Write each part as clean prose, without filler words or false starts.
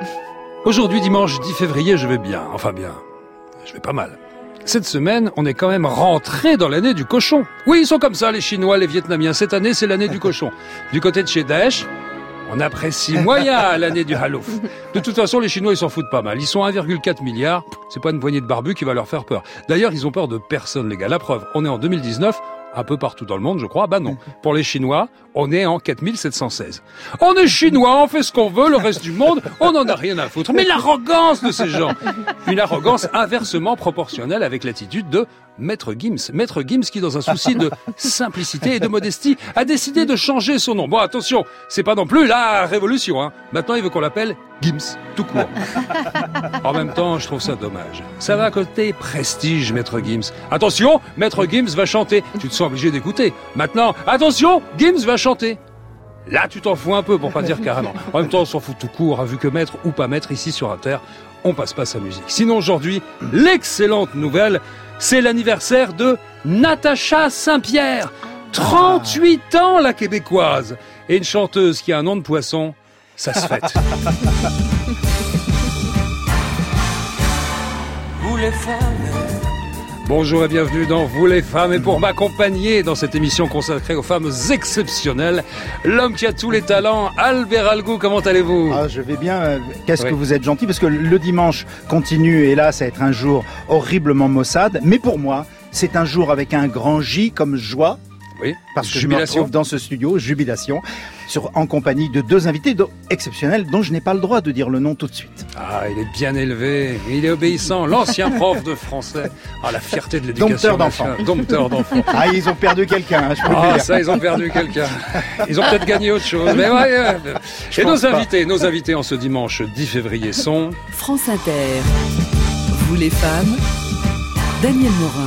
Aujourd'hui, dimanche 10 février, je vais bien. Enfin bien, je vais pas mal. Cette semaine, on est quand même rentré dans l'année du cochon. Oui, ils sont comme ça, les Chinois, les Vietnamiens. Cette année, c'est l'année du cochon. Du côté de chez Daesh, on apprécie moyen l'année du Halouf. De toute façon, les Chinois, ils s'en foutent pas mal. Ils sont 1,4 milliard. C'est pas une poignée de barbus qui va leur faire peur. D'ailleurs, ils ont peur de personne, les gars. La preuve, on est en 2019. Un peu partout dans le monde, je crois. Bah non. Pour les Chinois, on est en 4716. On est Chinois, on fait ce qu'on veut, le reste du monde, on n'en a rien à foutre. Mais l'arrogance de ces gens, une arrogance inversement proportionnelle avec l'attitude de Maître Gims. Maître Gims qui, dans un souci de simplicité et de modestie, a décidé de changer son nom. Bon, attention, c'est pas non plus la révolution, hein. Maintenant, il veut qu'on l'appelle Gims, tout court. En même temps, je trouve ça dommage. Ça va à côté prestige, Maître Gims. Attention, Maître Gims va chanter. Tu te sens obligé d'écouter. Maintenant, attention, Gims va chanter. Là, tu t'en fous un peu, pour pas dire carrément. En même temps, on s'en fout tout court, hein, vu que maître ou pas maître, ici sur Inter, on passe pas sa musique. Sinon, aujourd'hui, l'excellente nouvelle, c'est l'anniversaire de Natacha Saint-Pierre. 38 ans, la québécoise. Et une chanteuse qui a un nom de poisson, ça se fête. Vous les femmes. Bonjour et bienvenue dans Vous les femmes. Et pour m'accompagner dans cette émission consacrée aux femmes exceptionnelles, l'homme qui a tous les talents, Albert Algou, comment allez-vous ? Ah, je vais bien. Qu'est-ce que vous êtes gentil, parce que le dimanche continue et là, ça va être un jour horriblement maussade. Mais pour moi, c'est un jour avec un grand J comme joie. Oui, parce que je me retrouve dans ce studio, jubilation, en compagnie de deux invités exceptionnels dont je n'ai pas le droit de dire le nom tout de suite. Ah, il est bien élevé, il est obéissant, l'ancien prof de français. Ah, la fierté de l'éducation. Dompteur d'enfants. Dompteur d'enfants. Ah, ils ont perdu quelqu'un, hein, je peux le dire. Ah, ça, ils ont perdu quelqu'un. Ils ont peut-être gagné autre chose. Mais ouais. Et nos invités en ce dimanche 10 février sont... France Inter. Vous les femmes, Daniel Morin.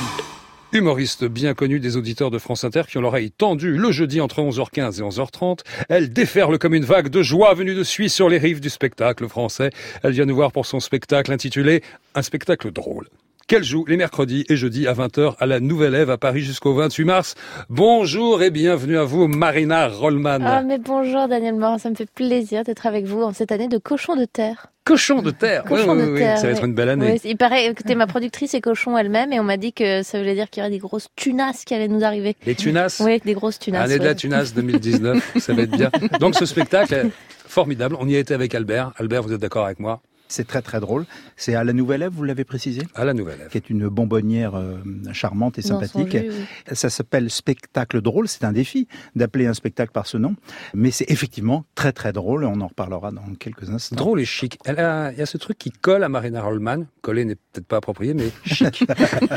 Humoriste bien connue des auditeurs de France Inter qui ont l'oreille tendue le jeudi entre 11h15 et 11h30. Elle déferle comme une vague de joie venue de Suisse sur les rives du spectacle français. Elle vient nous voir pour son spectacle intitulé « Un spectacle drôle ». Qu'elle joue les mercredis et jeudis à 20h à la Nouvelle Ève à Paris jusqu'au 28 mars. Bonjour et bienvenue à vous, Marina Rollman. Ah, mais bonjour Daniel Morin, ça me fait plaisir d'être avec vous en cette année de cochon de terre. Cochon de terre. Oui, ça va être une belle année. Oui, il paraît que t'es ma productrice et cochon elle-même et on m'a dit que ça voulait dire qu'il y aurait des grosses tunasses qui allaient nous arriver. Les tunasses ? Oui, des grosses tunasses. Année de la tunasse 2019, ça va être bien. Donc ce spectacle est formidable. On y a été avec Albert. Albert, vous êtes d'accord avec moi ? C'est très très drôle. C'est à la Nouvelle Ève, vous l'avez précisé ? À la Nouvelle Ève. Qui est une bonbonnière charmante et sympathique. Jus, oui. Ça s'appelle spectacle drôle. C'est un défi d'appeler un spectacle par ce nom. Mais c'est effectivement très très drôle. On en reparlera dans quelques instants. Drôle et chic. Il y a ce truc qui colle à Marina Rollman. Coller n'est peut-être pas approprié, mais chic. Chic.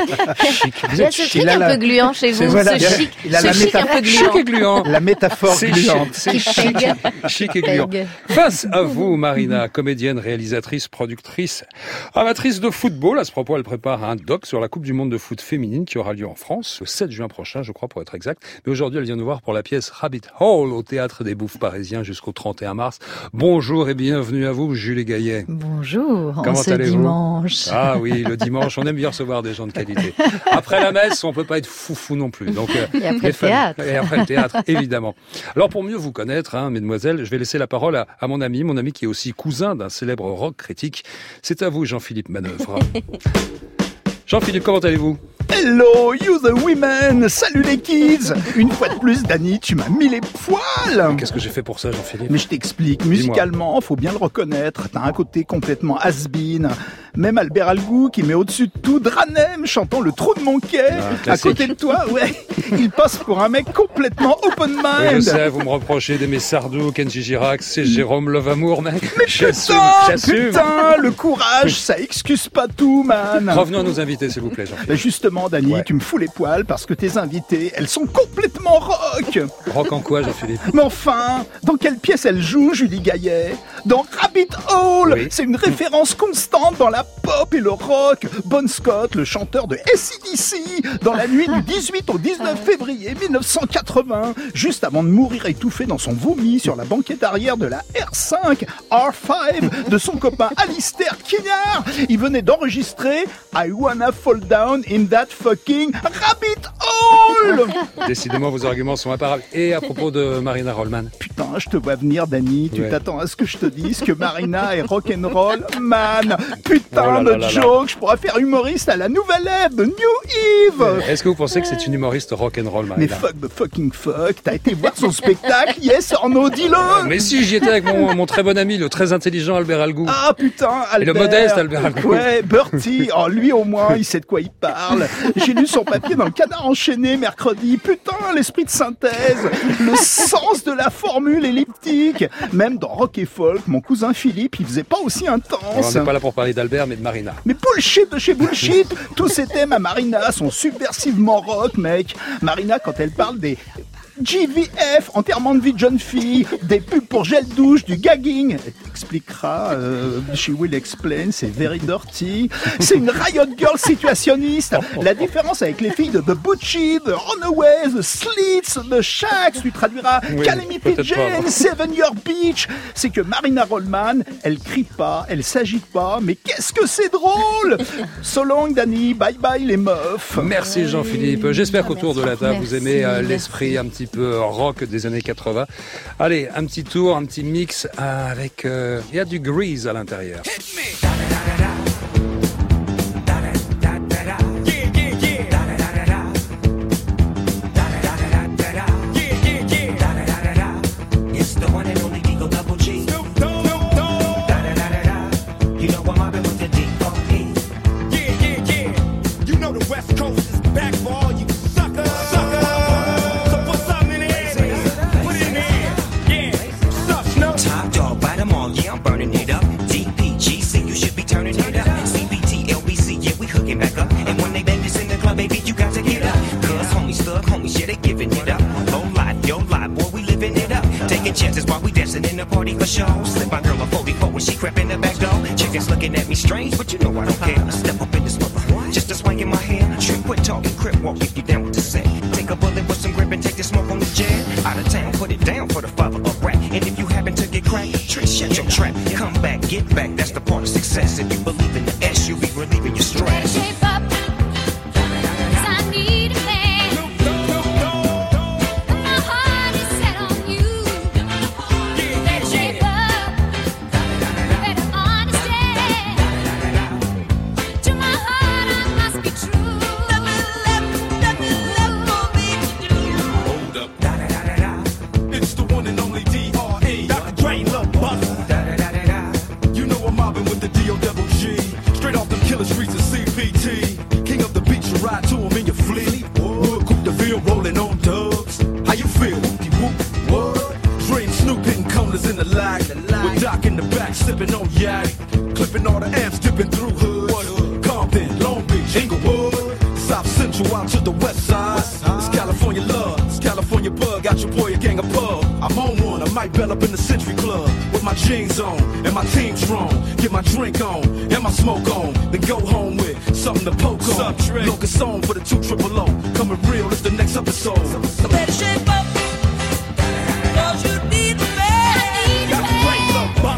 Il y a ce truc un peu gluant chez vous. Voilà, ce chic, il a ce la chic un peu gluant. Chic et gluant. La métaphore gluante. C'est chic et gluant. Face à vous, Marina, comédienne, réalisatrice, productrice, amatrice de football. À ce propos, elle prépare un doc sur la Coupe du Monde de foot féminine qui aura lieu en France le 7 juin prochain, je crois, pour être exact. Mais aujourd'hui, elle vient nous voir pour la pièce Rabbit Hole au Théâtre des Bouffes parisiens jusqu'au 31 mars. Bonjour et bienvenue à vous, Julie Gaillet. Bonjour, Comment ce dimanche. Ah oui, le dimanche, on aime bien recevoir des gens de qualité. Après la messe, on peut pas être foufou non plus. Donc, et après le théâtre. Et après le théâtre, évidemment. Alors, pour mieux vous connaître, mesdemoiselles, je vais laisser la parole à mon ami qui est aussi cousin d'un célèbre rock critique. C'est à vous, Jean-Philippe Manœuvre. Jean-Philippe, comment allez-vous ? Hello, you the women! Salut les kids! Une fois de plus, Dani, tu m'as mis les poils! Qu'est-ce que j'ai fait pour ça, Jean-Philippe? Mais je t'explique, musicalement, faut bien le reconnaître, t'as un côté complètement has-been. Même Albert Algou, qui met au-dessus de tout Dranem, chantant Le Trou de mon quai, à côté de toi, ouais, il passe pour un mec complètement open mind. Oui, je sais, vous me reprochez d'aimer Sardou, Kenji Girac, c'est Jérôme Love Amour, mec. Mais putain, le courage, ça excuse pas tout, man. Revenons à nos invités, s'il vous plaît, Jean-Philippe. Ben justement, Dani, tu me fous les poils parce que tes invités, elles sont complètement rock. Rock en quoi, Jean-Philippe? Mais enfin, dans quelle pièce elle joue, Julie Gaillet? Dans Rabbit Hole. Oui. C'est une référence constante dans la pop et le rock. Bon Scott, le chanteur de AC/DC, dans la nuit du 18 au 19 février 1980, juste avant de mourir étouffé dans son vomi sur la banquette arrière de la R5 R5 de son copain Alistair Kinnaird, il venait d'enregistrer I Wanna Fall Down in That Fucking Rabbit Hole. Décidément, vos arguments sont imparables. Et à propos de Marina Rollman. Putain, je te vois venir, Danny. Tu t'attends à ce que je te dise que Marina est rock'n'roll man. Putain de joke, je pourrais faire humoriste à la nouvelle Ève de New Eve. Est-ce que vous pensez que c'est une humoriste rock'n'roll, Marina? Mais fuck the fucking fuck, t'as été voir son spectacle, yes or no, dis-le. Mais si, j'y étais avec mon très bon ami, le très intelligent Albert Algou. Ah putain, Albert. Et le modeste Albert Algou. Ouais, Bertie, oh lui au moins, il sait de quoi il parle. J'ai lu son papier dans le Canard enchaîné mercredi. Putain, l'esprit de synthèse, le sens de la formule elliptique. Même dans Rock et Folk, mon cousin Philippe, il faisait pas aussi intense. Alors, on n'est pas là pour parler d'Albert, mais de Marina. Mais bullshit de chez bullshit. Tous ces thèmes à Marina sont subversivement rock, mec. Marina, quand elle parle des GVF, enterrement de vie de jeune fille, des pubs pour gel douche, du gagging. Elle t'expliquera, she will explain, c'est very dirty. C'est une riot girl situationniste. La différence avec les filles de The Butchie, The Runaways, The Slits, The Shacks, tu traduiras Calamity Jane, 7 Year Beach, c'est que Marina Rollman, elle crie pas, elle s'agite pas, mais qu'est-ce que c'est drôle. So long, Danny, bye bye les meufs. Merci Jean-Philippe. J'espère qu'autour de la table, vous aimez l'esprit un petit peu rock des années 80. Allez, un petit tour, un petit mix avec... il y a du Grease à l'intérieur. Chances while we dancing in the party for show. Slip my girl a 44 when she crept in the back door. Chickens looking at me strange, but you know I don't care. Step up in this mother, just a swing in my hair. Trick, quit talking, crip walk if you down with the set. Take a bullet with some grip and take the smoke on the jet. Out of town, put it down for the father of rap. And if you happen to get cracked, trick, shut your trap. Come back, get back, that's the part of success. If you believe in the S, you'll be relieving your stress. Sipping on yak, clipping all the amps, dipping through hood. Compton, Long Beach, Inglewood, South Central out to the west side. It's California love, it's California bug. Got your boy a gang of pub. I'm on one, I might bell up in the Century Club with my jeans on and my team strong. Get my drink on and my smoke on, then go home with something to poke on. Locust song for the 200. Coming real, it's the next episode. So better shape up, 'cause you need the man. Got the great love, buck.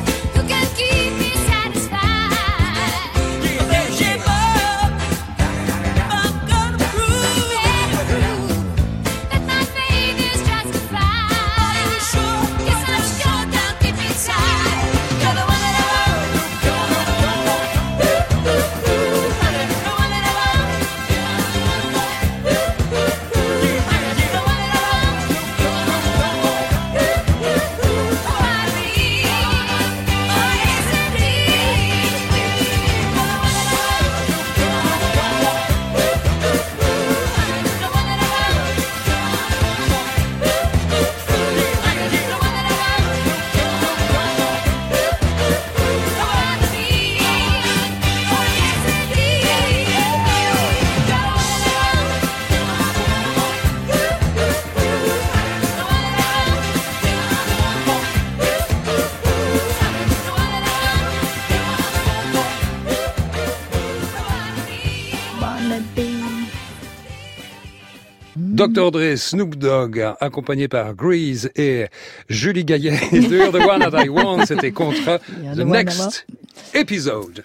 Dr. Dre, Snoop Dogg, accompagné par Grease et Julie Gaillet. You're the one that I want, c'était contre The Next Episode.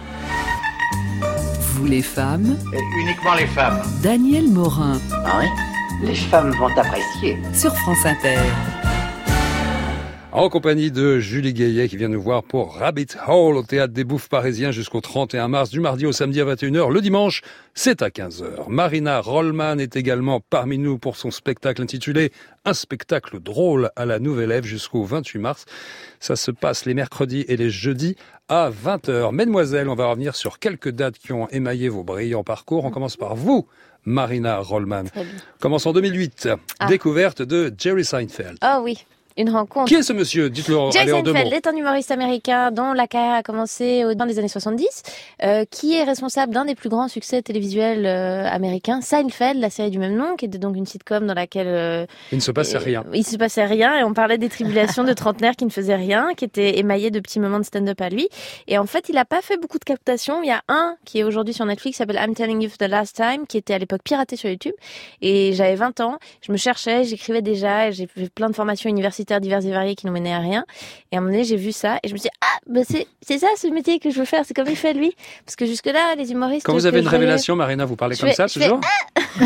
Vous les femmes, Uniquement les femmes. Daniel Morin, Ah oui? Les femmes vont apprécier. sur France Inter. En compagnie de Julie Gaillet qui vient nous voir pour Rabbit Hole au Théâtre des Bouffes parisiens jusqu'au 31 mars, du mardi au samedi à 21h. Le dimanche, c'est à 15h. Marina Rollman est également parmi nous pour son spectacle intitulé Un spectacle drôle à la Nouvelle Ève jusqu'au 28 mars. Ça se passe les mercredis et les jeudis à 20h. Mesdemoiselles, on va revenir sur quelques dates qui ont émaillé vos brillants parcours. On commence par vous, Marina Rollman. Commence en 2008. Découverte de Jerry Seinfeld. Oh oui. Une rencontre. Qui est ce monsieur? Dites-le Jerry en deux mots. Seinfeld est un humoriste américain dont la carrière a commencé au début des années 70, qui est responsable d'un des plus grands succès télévisuels américains, Seinfeld, la série du même nom, qui était donc une sitcom dans laquelle il ne se passait rien. Il se passait rien et on parlait des tribulations de trentenaires qui ne faisaient rien, qui étaient émaillés de petits moments de stand-up à lui. Et en fait, il a pas fait beaucoup de captations. Il y a un qui est aujourd'hui sur Netflix, qui s'appelle I'm Telling You for the Last Time, qui était à l'époque piraté sur YouTube. Et j'avais 20 ans, je me cherchais, j'écrivais déjà, et j'ai fait plein de formations universitaires diverses et variées qui n'ont mené à rien. Et à un moment donné, j'ai vu ça et je me suis dit, c'est ça ce métier que je veux faire, c'est comme il fait lui. Parce que jusque-là, les humoristes... Quand vous avez une révélation, Marina, vous parlez comme ça, toujours? Je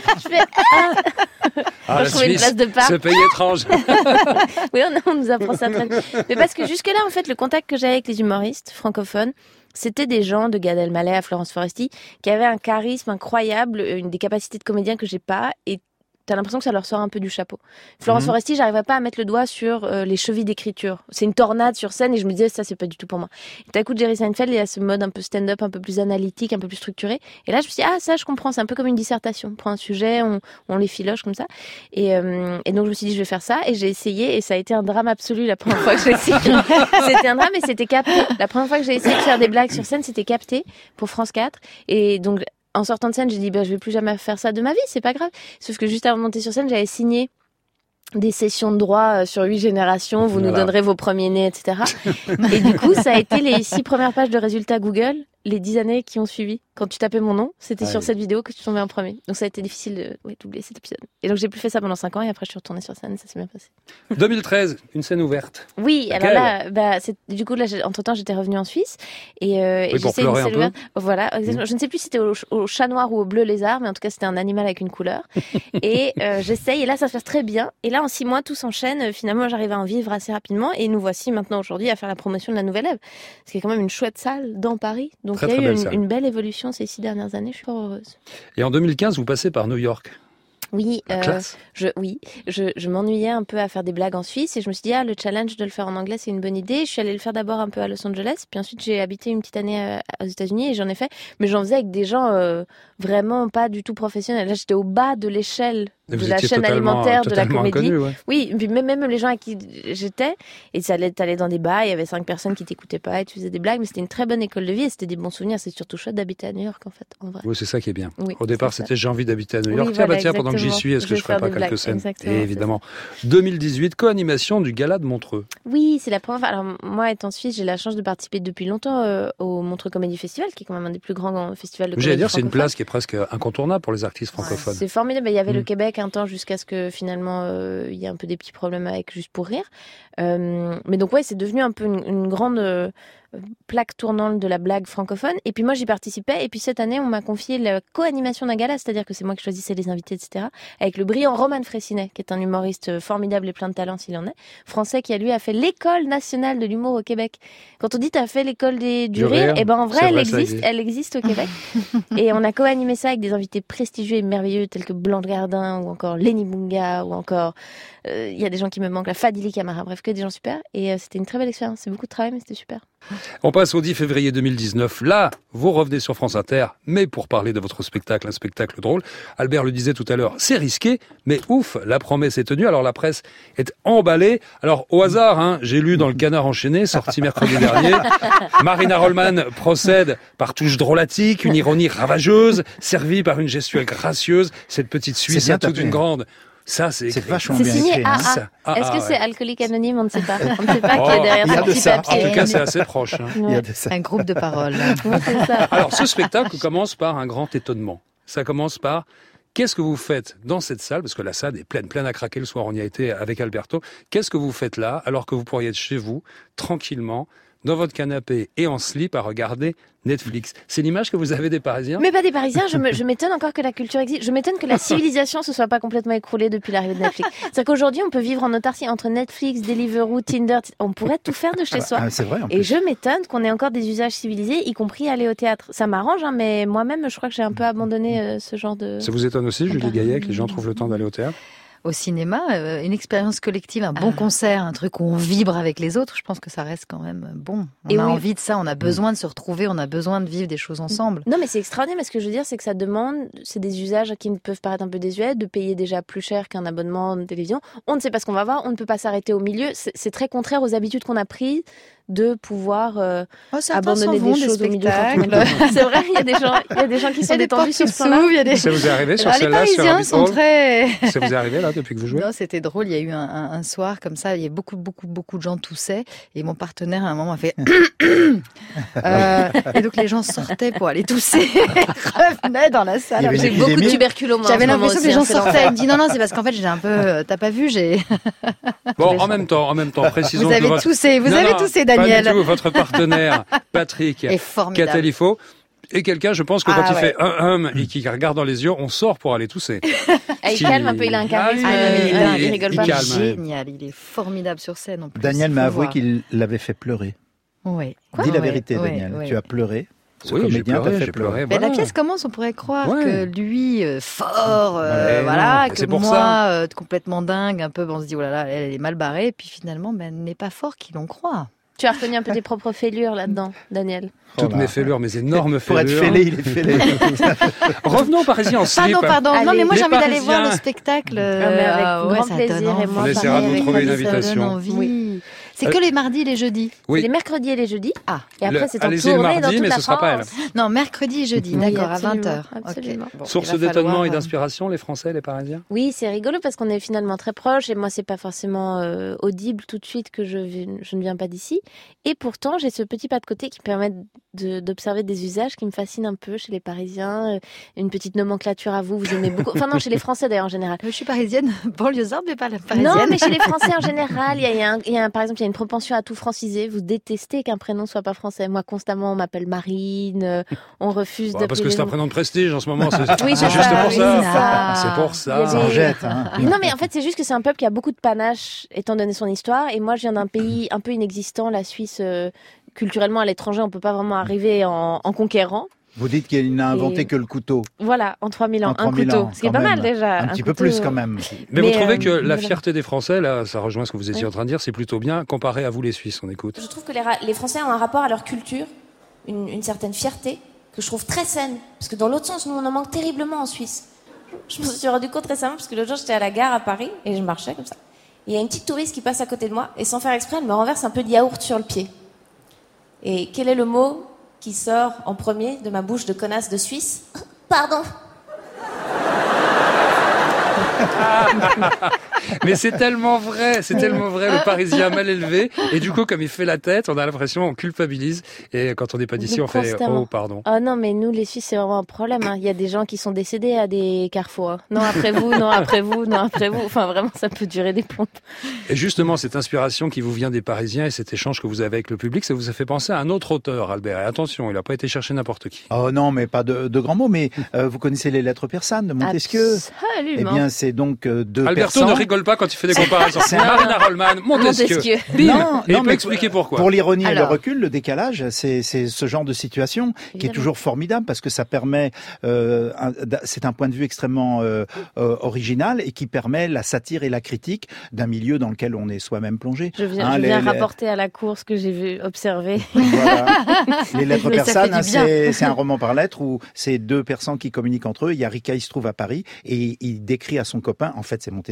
trouvais une place de part. Ce pays étrange. Oui, on nous apprend ça très bien. Mais parce que jusque-là, en fait, le contact que j'avais avec les humoristes francophones, c'était des gens de Gad Elmaleh à Florence Foresti qui avaient un charisme incroyable, des capacités de comédien que j'ai pas, et t'as l'impression que ça leur sort un peu du chapeau. Florence Foresti, j'arrivais pas à mettre le doigt sur les chevilles d'écriture. C'est une tornade sur scène et je me disais, ça, c'est pas du tout pour moi. Et d'un coup, Jerry Seinfeld, il y a ce mode un peu stand-up, un peu plus analytique, un peu plus structuré. Et là, je me suis dit, ça, je comprends. C'est un peu comme une dissertation. On prend un sujet, on les filoche comme ça. Et donc, je me suis dit, je vais faire ça. Et j'ai essayé et ça a été un drame absolu la première fois que j'ai essayé. C'était un drame et c'était capté. La première fois que j'ai essayé de faire des blagues sur scène, c'était capté pour France 4. Et donc, en sortant de scène, j'ai dit, je vais plus jamais faire ça de ma vie, c'est pas grave. Sauf que juste avant de monter sur scène, j'avais signé des sessions de droit sur 8 générations, vous nous donnerez vos premiers-nés, etc. Et du coup, ça a été les 6 premières pages de résultats Google, les 10 années qui ont suivi. Quand tu tapais mon nom, c'était sur cette vidéo que tu tombais en premier. Donc ça a été difficile d'oublier cet épisode. Et donc j'ai plus fait ça pendant 5 ans et après je suis retournée sur scène, ça s'est bien passé. 2013, une scène ouverte. Oui, alors là, du coup, entre-temps, j'étais revenue en Suisse. Et pour pleurer un peu. Voilà, exactement. Je ne sais plus si c'était au chat noir ou au bleu lézard, mais en tout cas, c'était un animal avec une couleur. Et j'essaye, et là, ça se passe très bien. Et là, en 6 mois, tout s'enchaîne. Finalement, j'arrive à en vivre assez rapidement. Et nous voici maintenant, aujourd'hui, à faire la promotion de la Nouvelle Ève. Ce qui est quand même une chouette salle dans Paris. Donc, il y a eu une belle évolution ces 6 dernières années. Je suis fort heureuse. Et en 2015, vous passez par New York. Oui, je m'ennuyais un peu à faire des blagues en Suisse et je me suis dit, le challenge de le faire en anglais, c'est une bonne idée. Je suis allée le faire d'abord un peu à Los Angeles, puis ensuite j'ai habité une petite année aux États-Unis et j'en ai fait, mais j'en faisais avec des gens vraiment pas du tout professionnels. Là, j'étais au bas de l'échelle de la chaîne alimentaire de la comédie. Inconnu, ouais. Oui, puis même les gens à qui j'étais, et t'allais dans des bars, il y avait 5 personnes qui t'écoutaient pas et tu faisais des blagues, mais c'était une très bonne école de vie et c'était des bons souvenirs. C'est surtout chouette d'habiter à New York, en fait, en vrai. Oui, c'est ça qui est bien. Oui, au départ, c'était j'ai envie d'habiter à New York. Oui, Tiens, pendant que j'y suis, est-ce que je ferais pas quelques scènes? Exactement, et évidemment. 2018, co-animation du Gala de Montreux. Oui, c'est la première fois. Alors, moi, étant suisse, j'ai la chance de participer depuis longtemps au Montreux Comédie Festival, qui est quand même un des plus grands festivals de comédie. J'allais dire, c'est une place qui est presque incontournable pour les artistes francophones. C'est formidable. Il y avait le Québec un temps jusqu'à ce que finalement il y ait un peu des petits problèmes avec Juste pour rire. Mais donc c'est devenu un peu une grande plaque tournante de la blague francophone. Et puis moi, j'y participais. Et puis cette année, on m'a confié la co-animation d'un gala, c'est-à-dire que c'est moi qui choisissais les invités, etc. Avec le brillant Roman Fressinet, qui est un humoriste formidable et plein de talent s'il en est, français, qui a fait l'École nationale de l'humour au Québec. Quand on dit t'as fait l'école du rire, et en vrai, elle existe au Québec. Et on a co-animé ça avec des invités prestigieux et merveilleux tels que Blanche Gardin ou encore Lenny Bunga ou encore il y a des gens qui me manquent, la Fadili Camara, bref, que des gens super. Et c'était une très belle expérience. C'est beaucoup de travail, mais c'était super. On passe au 10 février 2019. Là, vous revenez sur France Inter, mais pour parler de votre spectacle, un spectacle drôle. Albert le disait tout à l'heure, c'est risqué, mais ouf, la promesse est tenue. Alors la presse est emballée. Alors au hasard, j'ai lu dans le Canard enchaîné, sorti mercredi dernier, Marina Rollman procède par touche drôlatique, une ironie ravageuse, servie par une gestuelle gracieuse. Cette petite Suisse a toute une grande... Ça, c'est vachement bien écrit. C'est signé AA. Est-ce que c'est Alcoolique Anonyme? On ne sait pas. On ne sait pas qui est derrière ce petit papier. En tout cas, c'est assez proche. Il y a de ça. Un groupe de paroles. Ouais, c'est ça. Alors, ce spectacle commence par un grand étonnement. Ça commence par Qu'est-ce que vous faites dans cette salle? Parce que la salle est pleine à craquer. Le soir, on y a été avec Alberto. Qu'est-ce que vous faites là, alors que vous pourriez être chez vous, tranquillement, dans votre canapé et en slip à regarder Netflix? C'est l'image que vous avez des Parisiens? Mais pas des Parisiens, je m'étonne encore que la culture existe. Je m'étonne que la civilisation se soit pas complètement écroulée depuis l'arrivée de Netflix. C'est-à-dire qu'aujourd'hui, on peut vivre en autarcie entre Netflix, Deliveroo, Tinder. On pourrait tout faire de chez soi. C'est vrai, en Et plus. je m'étonne qu'on ait encore des usages civilisés, y compris aller au théâtre. Ça m'arrange, hein, mais moi-même, je crois que j'ai un peu abandonné ce genre de... Ça vous étonne aussi, Julie Gaillet, que les gens trouvent le temps d'aller au théâtre? Au cinéma, une expérience collective, un bon concert, un truc où on vibre avec les autres, je pense que ça reste quand même bon. On a envie de ça, on a besoin de se retrouver, on a besoin de vivre des choses ensemble. Non, mais c'est extraordinaire, mais ce que je veux dire, c'est que ça demande, c'est des usages qui peuvent paraître un peu désuets, de payer déjà plus cher qu'un abonnement de télévision. On ne sait pas ce qu'on va voir, on ne peut pas s'arrêter au milieu. C'est très contraire aux habitudes qu'on a prises de pouvoir abandonner des choses au milieu. C'est vrai, il y a des gens qui sont détendus sur ce plan-là. Ça vous est arrivé sur Alors, celle-là? les Parisiens sont très... Ça vous est arrivé là depuis que vous jouez? Non, c'était drôle. Il y a eu un soir comme ça. Il y a beaucoup de gens toussaient et mon partenaire à un moment a fait. Et donc les gens sortaient pour aller tousser, revenaient dans la salle. J'ai beaucoup de tuberculose. J'avais l'impression que les gens sortaient. Il me dit non, c'est parce qu'en fait j'ai un peu. T'as pas vu, j'ai. Bon, en même temps, précisons vous avez que toussé, Daniel. Pas du tout. Votre partenaire, Patrick Catalifo, est quelqu'un, je pense que quand il fait et qu'il regarde dans les yeux, on sort pour aller tousser. Il calme un peu, il a un charisme, il rigole pas. Il est génial, il est formidable sur scène en plus. Daniel m'a avoué qu'il l'avait fait pleurer. Oui. Dis la vérité, Daniel. Tu as pleuré. Ce comédien t'a fait pleurer. Mais la pièce commence, on pourrait croire que lui, fort, voilà, que moi, complètement dingue, un peu, on se dit, oh là là, elle est mal barrée, et puis finalement, elle n'est pas fort qu'il en croit. Tu as reconnu un peu tes propres fêlures là-dedans, Daniel? Toutes mes fêlures, mes énormes fêlures. Pour être fêlé, il est fêlé. Revenons aux Parisiens en slip. Pardon. Allez, non, mais moi j'ai envie d'aller voir le spectacle. Avec grand plaisir. Et moi, on essaiera de vous trouver une invitation. Oui. C'est que les mardis et les jeudis. Oui. C'est les mercredis et les jeudis. Et après, c'est en allez-y le tournée dans mardi, toute mais la ce sera pas elle. France. Non, mercredi et jeudi, d'accord, à 20h. Absolument. Bon, source d'étonnement et d'inspiration, les Français, les Parisiens? Oui, c'est rigolo parce qu'on est finalement très proches et moi, c'est pas forcément audible tout de suite que je ne viens pas d'ici. Et pourtant, j'ai ce petit pas de côté qui permet d'observer des usages qui me fascinent un peu chez les Parisiens. Une petite nomenclature à vous aimez beaucoup. Enfin non, chez les Français d'ailleurs en général. Je suis parisienne, banlieusarde, mais pas la parisienne. Non, mais chez les Français en général, par exemple, il y a une propension à tout franciser. Vous détestez qu'un prénom soit pas français. Moi, constamment, on m'appelle Marine. On refuse d'appeler. Parce que c'est un prénom de prestige en ce moment. Oui, c'est juste pour ça. C'est pour ça. Ça en jette. Non, mais en fait, c'est juste que c'est un peuple qui a beaucoup de panache, étant donné son histoire. Et moi, je viens d'un pays un peu inexistant, la Suisse. Culturellement, à l'étranger, on peut pas vraiment arriver en conquérant. Vous dites qu'il n'a inventé que le couteau. Voilà, en 3000 ans, un couteau. Ce qui est pas mal déjà. Un petit peu plus quand même. Mais vous trouvez que la fierté des Français, là, ça rejoint ce que vous étiez en train de dire, c'est plutôt bien comparé à vous les Suisses, on écoute. Je trouve que les Français ont un rapport à leur culture, une certaine fierté, que je trouve très saine. Parce que dans l'autre sens, nous, on en manque terriblement en Suisse. Je me suis rendu compte récemment, parce que l'autre jour, j'étais à la gare à Paris, et je marchais comme ça. Il y a une petite touriste qui passe à côté de moi, et sans faire exprès, elle me renverse un peu de yaourt sur le pied. Et quel est le mot qui sort en premier de ma bouche de connasse de Suisse? Pardon. Mais c'est tellement vrai, le Parisien mal élevé. Et du coup, comme il fait la tête, on a l'impression, on culpabilise. Et quand on n'est pas d'ici, on fait oh, pardon. Oh non, mais nous, les Suisses, c'est vraiment un problème. Il y a des gens qui sont décédés à des carrefours. Non, après vous, non, après vous, non, après vous. Enfin, vraiment, ça peut durer des plombes. Et justement, cette inspiration qui vous vient des Parisiens et cet échange que vous avez avec le public, ça vous a fait penser à un autre auteur, Albert. Et attention, il n'a pas été chercher n'importe qui. Oh non, mais pas de grands mots. Mais vous connaissez les lettres persanes de Montesquieu? Absolument. Eh bien, c'est donc deux Alberto persans. ne rigole pas quand il fait des comparaisons. Marina Rollman, Montesquieu. Non, et il peut expliquer pourquoi. Pour l'ironie et le recul, le décalage, c'est ce genre de situation qui est toujours formidable parce que ça permet, c'est un point de vue extrêmement original et qui permet la satire et la critique d'un milieu dans lequel on est soi-même plongé. Je viens rapporter à la cour ce que j'ai vu, observer. Voilà. Les lettres persanes, c'est un roman par lettres où c'est deux personnes qui communiquent entre eux. Il y a Rica, il se trouve à Paris et il décrit à son copain, en fait c'est Montesquieu,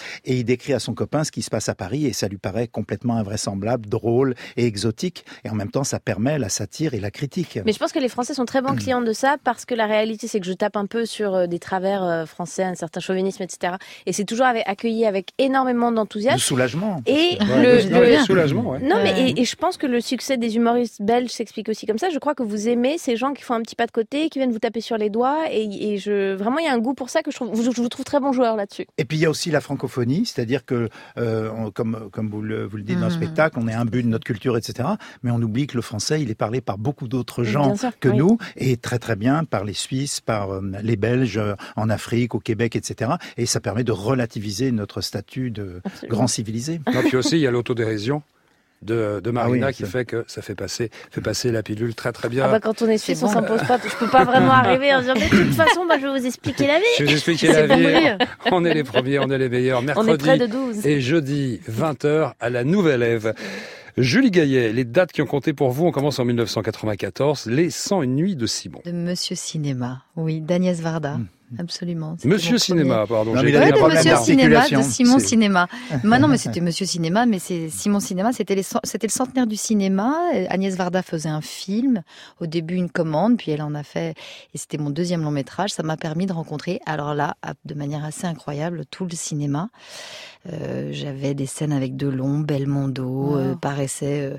Et il décrit à son copain ce qui se passe à Paris et ça lui paraît complètement invraisemblable, drôle et exotique. Et en même temps, ça permet la satire et la critique. Mais je pense que les Français sont très bons clients de ça parce que la réalité, c'est que je tape un peu sur des travers français, un certain chauvinisme, etc. Et c'est toujours accueilli avec énormément d'enthousiasme. De soulagement. Et soulagement, ouais. Non, mais et je pense que le succès des humoristes belges s'explique aussi comme ça. Je crois que vous aimez ces gens qui font un petit pas de côté, qui viennent vous taper sur les doigts. Et vraiment, il y a un goût pour ça que je vous trouve très bon joueur là-dessus. Et puis il y a aussi la francophonie, c'est-à-dire que, comme vous le dites dans le spectacle, on est imbu de notre culture, etc. Mais on oublie que le français, il est parlé par beaucoup d'autres gens que nous, et très très bien par les Suisses, par les Belges en Afrique, au Québec, etc. Et ça permet de relativiser notre statut de grand civilisé. Non, puis aussi, il y a l'autodérision de Marina qui fait que ça fait passer la pilule très très bien. Ah bah quand on est suisse, on s'impose pas. Je peux pas vraiment arriver en disant mais de toute façon, je vais vous expliquer la vie. Je vais vous expliquer la vie. On est les premiers, on est les meilleurs. Mercredi on est près de 12. Et jeudi, 20h à la Nouvelle Ève. Julie Gaillet, les dates qui ont compté pour vous, on commence en 1994, les 101 nuits de Simon. De Monsieur Cinéma, oui, d'Agnès Varda. Absolument. Monsieur Cinéma, pardon. Non, Monsieur Cinéma de Simon Cinéma. Maintenant, mais c'était Monsieur Cinéma, mais c'est Simon Cinéma. C'était le centenaire du cinéma. Agnès Varda faisait un film. Au début, une commande, puis elle en a fait. Et c'était mon deuxième long métrage. Ça m'a permis de rencontrer, alors là, de manière assez incroyable, tout le cinéma. J'avais des scènes avec Delon, Belmondo, paraissait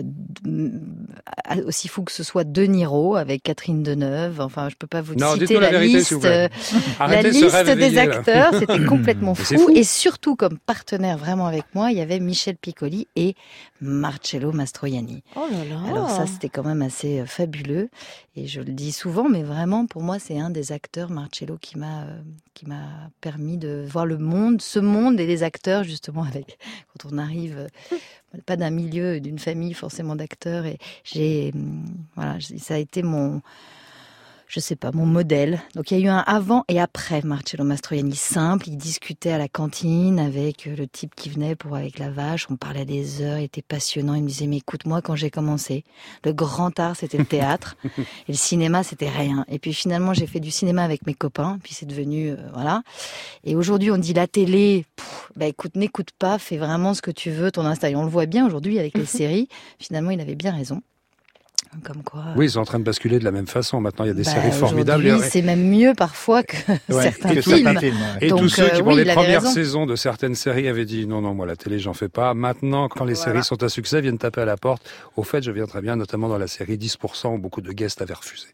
aussi fou que ce soit De Niro avec Catherine Deneuve. Enfin, je peux pas vous citer la liste. La liste des acteurs, c'était complètement fou. Et surtout, comme partenaire vraiment avec moi, il y avait Michel Piccoli et Marcello Mastroianni. Oh là là. Alors ça, c'était quand même assez fabuleux. Et je le dis souvent, mais vraiment, pour moi, c'est un des acteurs, Marcello, qui m'a permis de voir le monde, ce monde et les acteurs, justement, avec quand on arrive pas d'un milieu, d'une famille forcément d'acteurs. Et ça a été mon modèle. Donc il y a eu un avant et après Marcello Mastroianni simple. Il discutait à la cantine avec le type qui venait avec la vache. On parlait des heures, il était passionnant. Il me disait, mais écoute, moi, quand j'ai commencé, le grand art, c'était le théâtre. Et le cinéma, c'était rien. Et puis finalement, j'ai fait du cinéma avec mes copains. Puis c'est devenu, voilà. Et aujourd'hui, on dit la télé, écoute, n'écoute pas, fais vraiment ce que tu veux, ton instinct. Et on le voit bien aujourd'hui avec les séries. Finalement, il avait bien raison. Comme quoi... Oui, ils sont en train de basculer de la même façon. Maintenant, il y a des séries formidables. C'est même mieux parfois que certains films. Et donc, tous ceux qui, pour les premières saisons de certaines séries, avaient dit non, moi, la télé, j'en fais pas. Maintenant, quand les séries sont à succès, viennent taper à la porte. Au fait, je viens très bien, notamment dans la série 10%, où beaucoup de guests avaient refusé.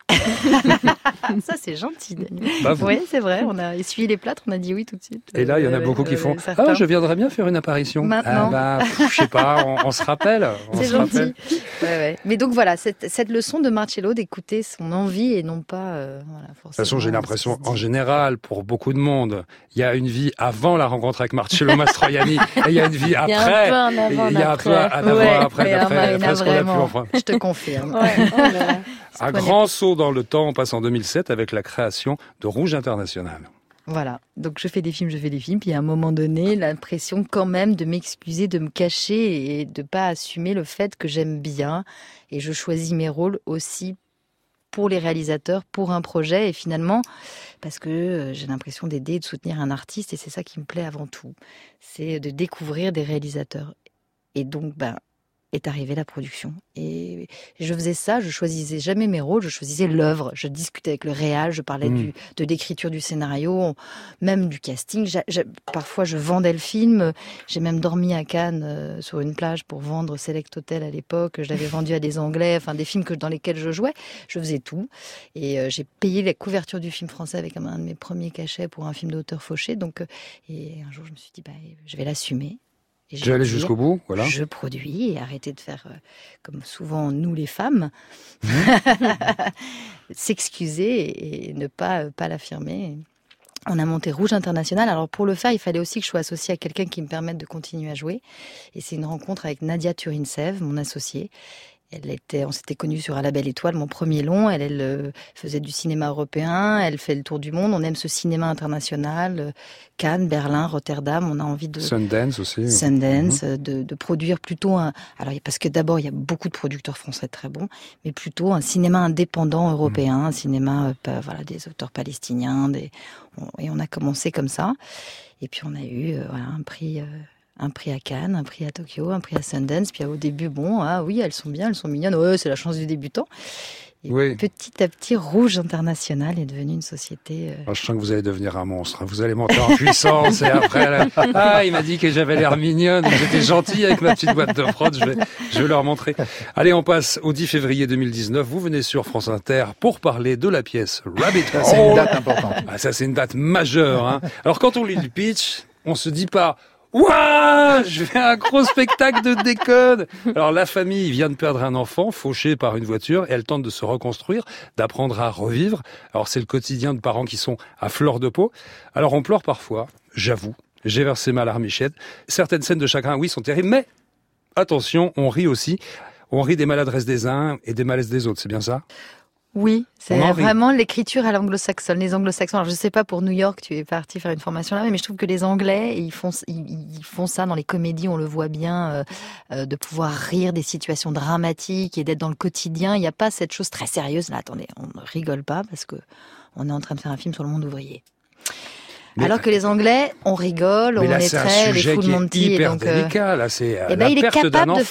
Ça, c'est gentil, Daniel. Oui, c'est vrai. On a essuyé les plâtres, on a dit oui tout de suite. Et là, il y en a beaucoup qui font je viendrais bien faire une apparition. Maintenant. Je sais pas, on se rappelle. C'est gentil. Ouais. Mais donc voilà, cette leçon de Marcello d'écouter son envie et non pas forcément. De toute façon, j'ai l'impression, en général, pour beaucoup de monde, il y a une vie avant la rencontre avec Marcello Mastroianni et il y a une vie après. Il y a un peu un avant, après. Je te confirme. Un grand saut dans le temps, on passe en 2007 avec la création de Rouge International. Voilà, donc je fais des films, puis à un moment donné, l'impression quand même de m'excuser, de me cacher et de pas assumer le fait que j'aime bien et je choisis mes rôles aussi pour les réalisateurs, pour un projet et finalement parce que j'ai l'impression d'aider et de soutenir un artiste et c'est ça qui me plaît avant tout, c'est de découvrir des réalisateurs et donc est arrivée la production. Et je faisais ça, je choisissais jamais mes rôles, je choisissais l'œuvre. Je discutais avec le réal, je parlais de l'écriture du scénario, même du casting. Parfois, je vendais le film. J'ai même dormi à Cannes sur une plage pour vendre Select Hotel à l'époque. Je l'avais vendu à des Anglais, enfin des films dans lesquels je jouais. Je faisais tout. Et j'ai payé la couverture du film français avec un de mes premiers cachets pour un film d'auteur fauché. Donc, et un jour, je me suis dit, je vais l'assumer. Je vais aller jusqu'au bout, voilà. Je produis et arrêter de faire, comme souvent nous les femmes, s'excuser et ne pas l'affirmer. On a monté Rouge International. Alors pour le faire, il fallait aussi que je sois associée à quelqu'un qui me permette de continuer à jouer. Et c'est une rencontre avec Nadia Turinsev, mon associée. On s'était connus sur À la Belle Étoile, mon premier long. Elle faisait du cinéma européen, elle fait le tour du monde. On aime ce cinéma international, Cannes, Berlin, Rotterdam. On a envie de... Sundance aussi. Sundance, de produire plutôt alors, parce que d'abord, il y a beaucoup de producteurs français très bons, mais plutôt un cinéma indépendant européen, un cinéma, des auteurs palestiniens. Et on a commencé comme ça. Et puis on a eu un prix à Cannes, un prix à Tokyo, un prix à Sundance. Puis au début, oui, elles sont bien, elles sont mignonnes. Ouais, c'est la chance du débutant. Et petit à petit, Rouge International est devenu une société... Je sens que vous allez devenir un monstre. Vous allez monter en puissance et après... il m'a dit que j'avais l'air mignonne. J'étais gentille avec ma petite boîte de prod. Je vais leur montrer. Allez, on passe au 10 février 2019. Vous venez sur France Inter pour parler de la pièce Rabbit Hole. C'est une date importante. Ça, c'est une date majeure. Hein. Alors, quand on lit le pitch, on se dit pas... Ouah, je fais un gros spectacle de déconne. Alors la famille vient de perdre un enfant fauché par une voiture et elle tente de se reconstruire, d'apprendre à revivre. Alors c'est le quotidien de parents qui sont à fleur de peau. Alors on pleure parfois, j'avoue, j'ai versé ma larmichette. Certaines scènes de chagrin, oui, sont terribles, mais attention, on rit aussi. On rit des maladresses des uns et des malaises des autres, c'est bien ça ? Oui, c'est vraiment l'écriture à l'anglo-saxonne. Les anglo-saxons, alors je sais pas pour New York, tu es parti faire une formation là, mais je trouve que les Anglais, ils font ça dans les comédies, on le voit bien, de pouvoir rire des situations dramatiques et d'être dans le quotidien. Il n'y a pas cette chose très sérieuse. Là, attendez, on ne rigole pas parce que on est en train de faire un film sur le monde ouvrier. Alors que les Anglais, on rigole, on est très les full Monty. C'est hyper délicat, là, c'est la perte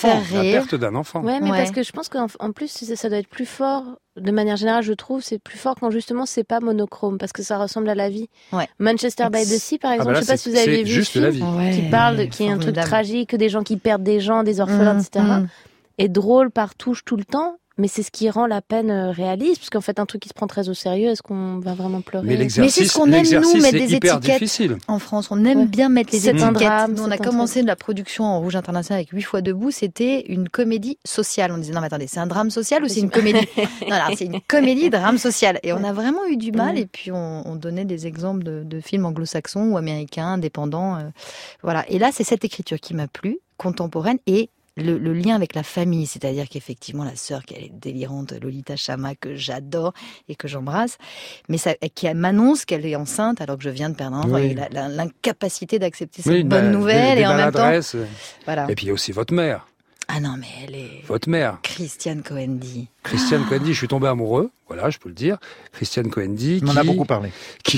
d'un enfant. Ouais, mais parce que je pense qu'en plus, ça doit être plus fort, de manière générale, je trouve, c'est plus fort quand justement c'est pas monochrome, parce que ça ressemble à la vie. Ouais. Manchester by the Sea, par exemple, je sais pas si vous avez vu juste la vie. Qui est un truc tragique, des gens qui perdent des gens, des orphelins, etc. Et drôle par touche tout le temps. Mais c'est ce qui rend la peine réaliste, parce qu'en fait, un truc qui se prend très au sérieux, est-ce qu'on va vraiment pleurer ? Mais c'est ce qu'on aime, nous, mettre des étiquettes. Difficile. En France, on aime bien mettre les étiquettes. Drame, nous, on a commencé de la production en Rouge International avec 8 fois debout, c'était une comédie sociale. On disait, non mais attendez, c'est un drame social ou c'est une comédie ? Non, c'est une comédie drame social. Et on a vraiment eu du mal, et puis on donnait des exemples de films anglo-saxons ou américains, indépendants. Voilà. Et là, c'est cette écriture qui m'a plu, contemporaine, et le lien avec la famille, c'est-à-dire qu'effectivement la sœur qui est délirante, Lolita Chama, que j'adore et que j'embrasse, mais qui m'annonce qu'elle est enceinte alors que je viens de perdre un enfant, et l'incapacité d'accepter cette bonne nouvelle, et en même temps, voilà. Et puis il y a aussi votre mère. Ah non, mais elle est... Votre mère. Christiane Coendi. Christiane Coendi, je suis tombé amoureux, voilà, je peux le dire. Christiane Coendi, on en a beaucoup parlé. Qui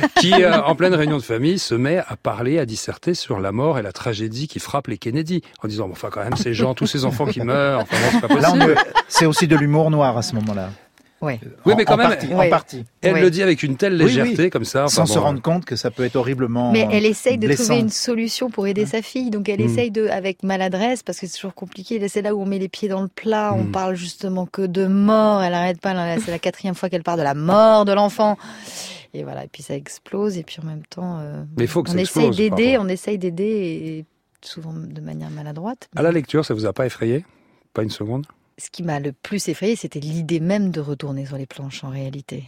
en pleine réunion de famille, se met à parler, à disserter sur la mort et la tragédie qui frappe les Kennedy, en disant, enfin quand même, ces gens, tous ces enfants qui meurent, enfin bon, c'est pas possible. Là, c'est aussi de l'humour noir à ce moment-là. Ouais. Oui, mais quand même, en partie. Elle le dit avec une telle légèreté, comme ça. Sans se rendre compte que ça peut être horriblement Mais elle essaye de blessant. trouver une solution pour aider sa fille. Donc elle essaye avec maladresse, parce que c'est toujours compliqué. C'est là où on met les pieds dans le plat. On parle justement que de mort. Elle arrête pas. C'est la 4e fois qu'elle parle de la mort de l'enfant. Et voilà. Et puis ça explose. Et puis en même temps, mais faut que on essaye d'aider. On essaye d'aider, et souvent de manière maladroite. À la lecture, ça vous a pas effrayé ? Pas une seconde ? Ce qui m'a le plus effrayé, c'était l'idée même de retourner sur les planches en réalité.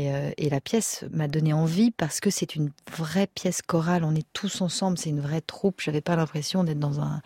Et la pièce m'a donné envie parce que c'est une vraie pièce chorale. On est tous ensemble, c'est une vraie troupe. J'avais pas l'impression d'être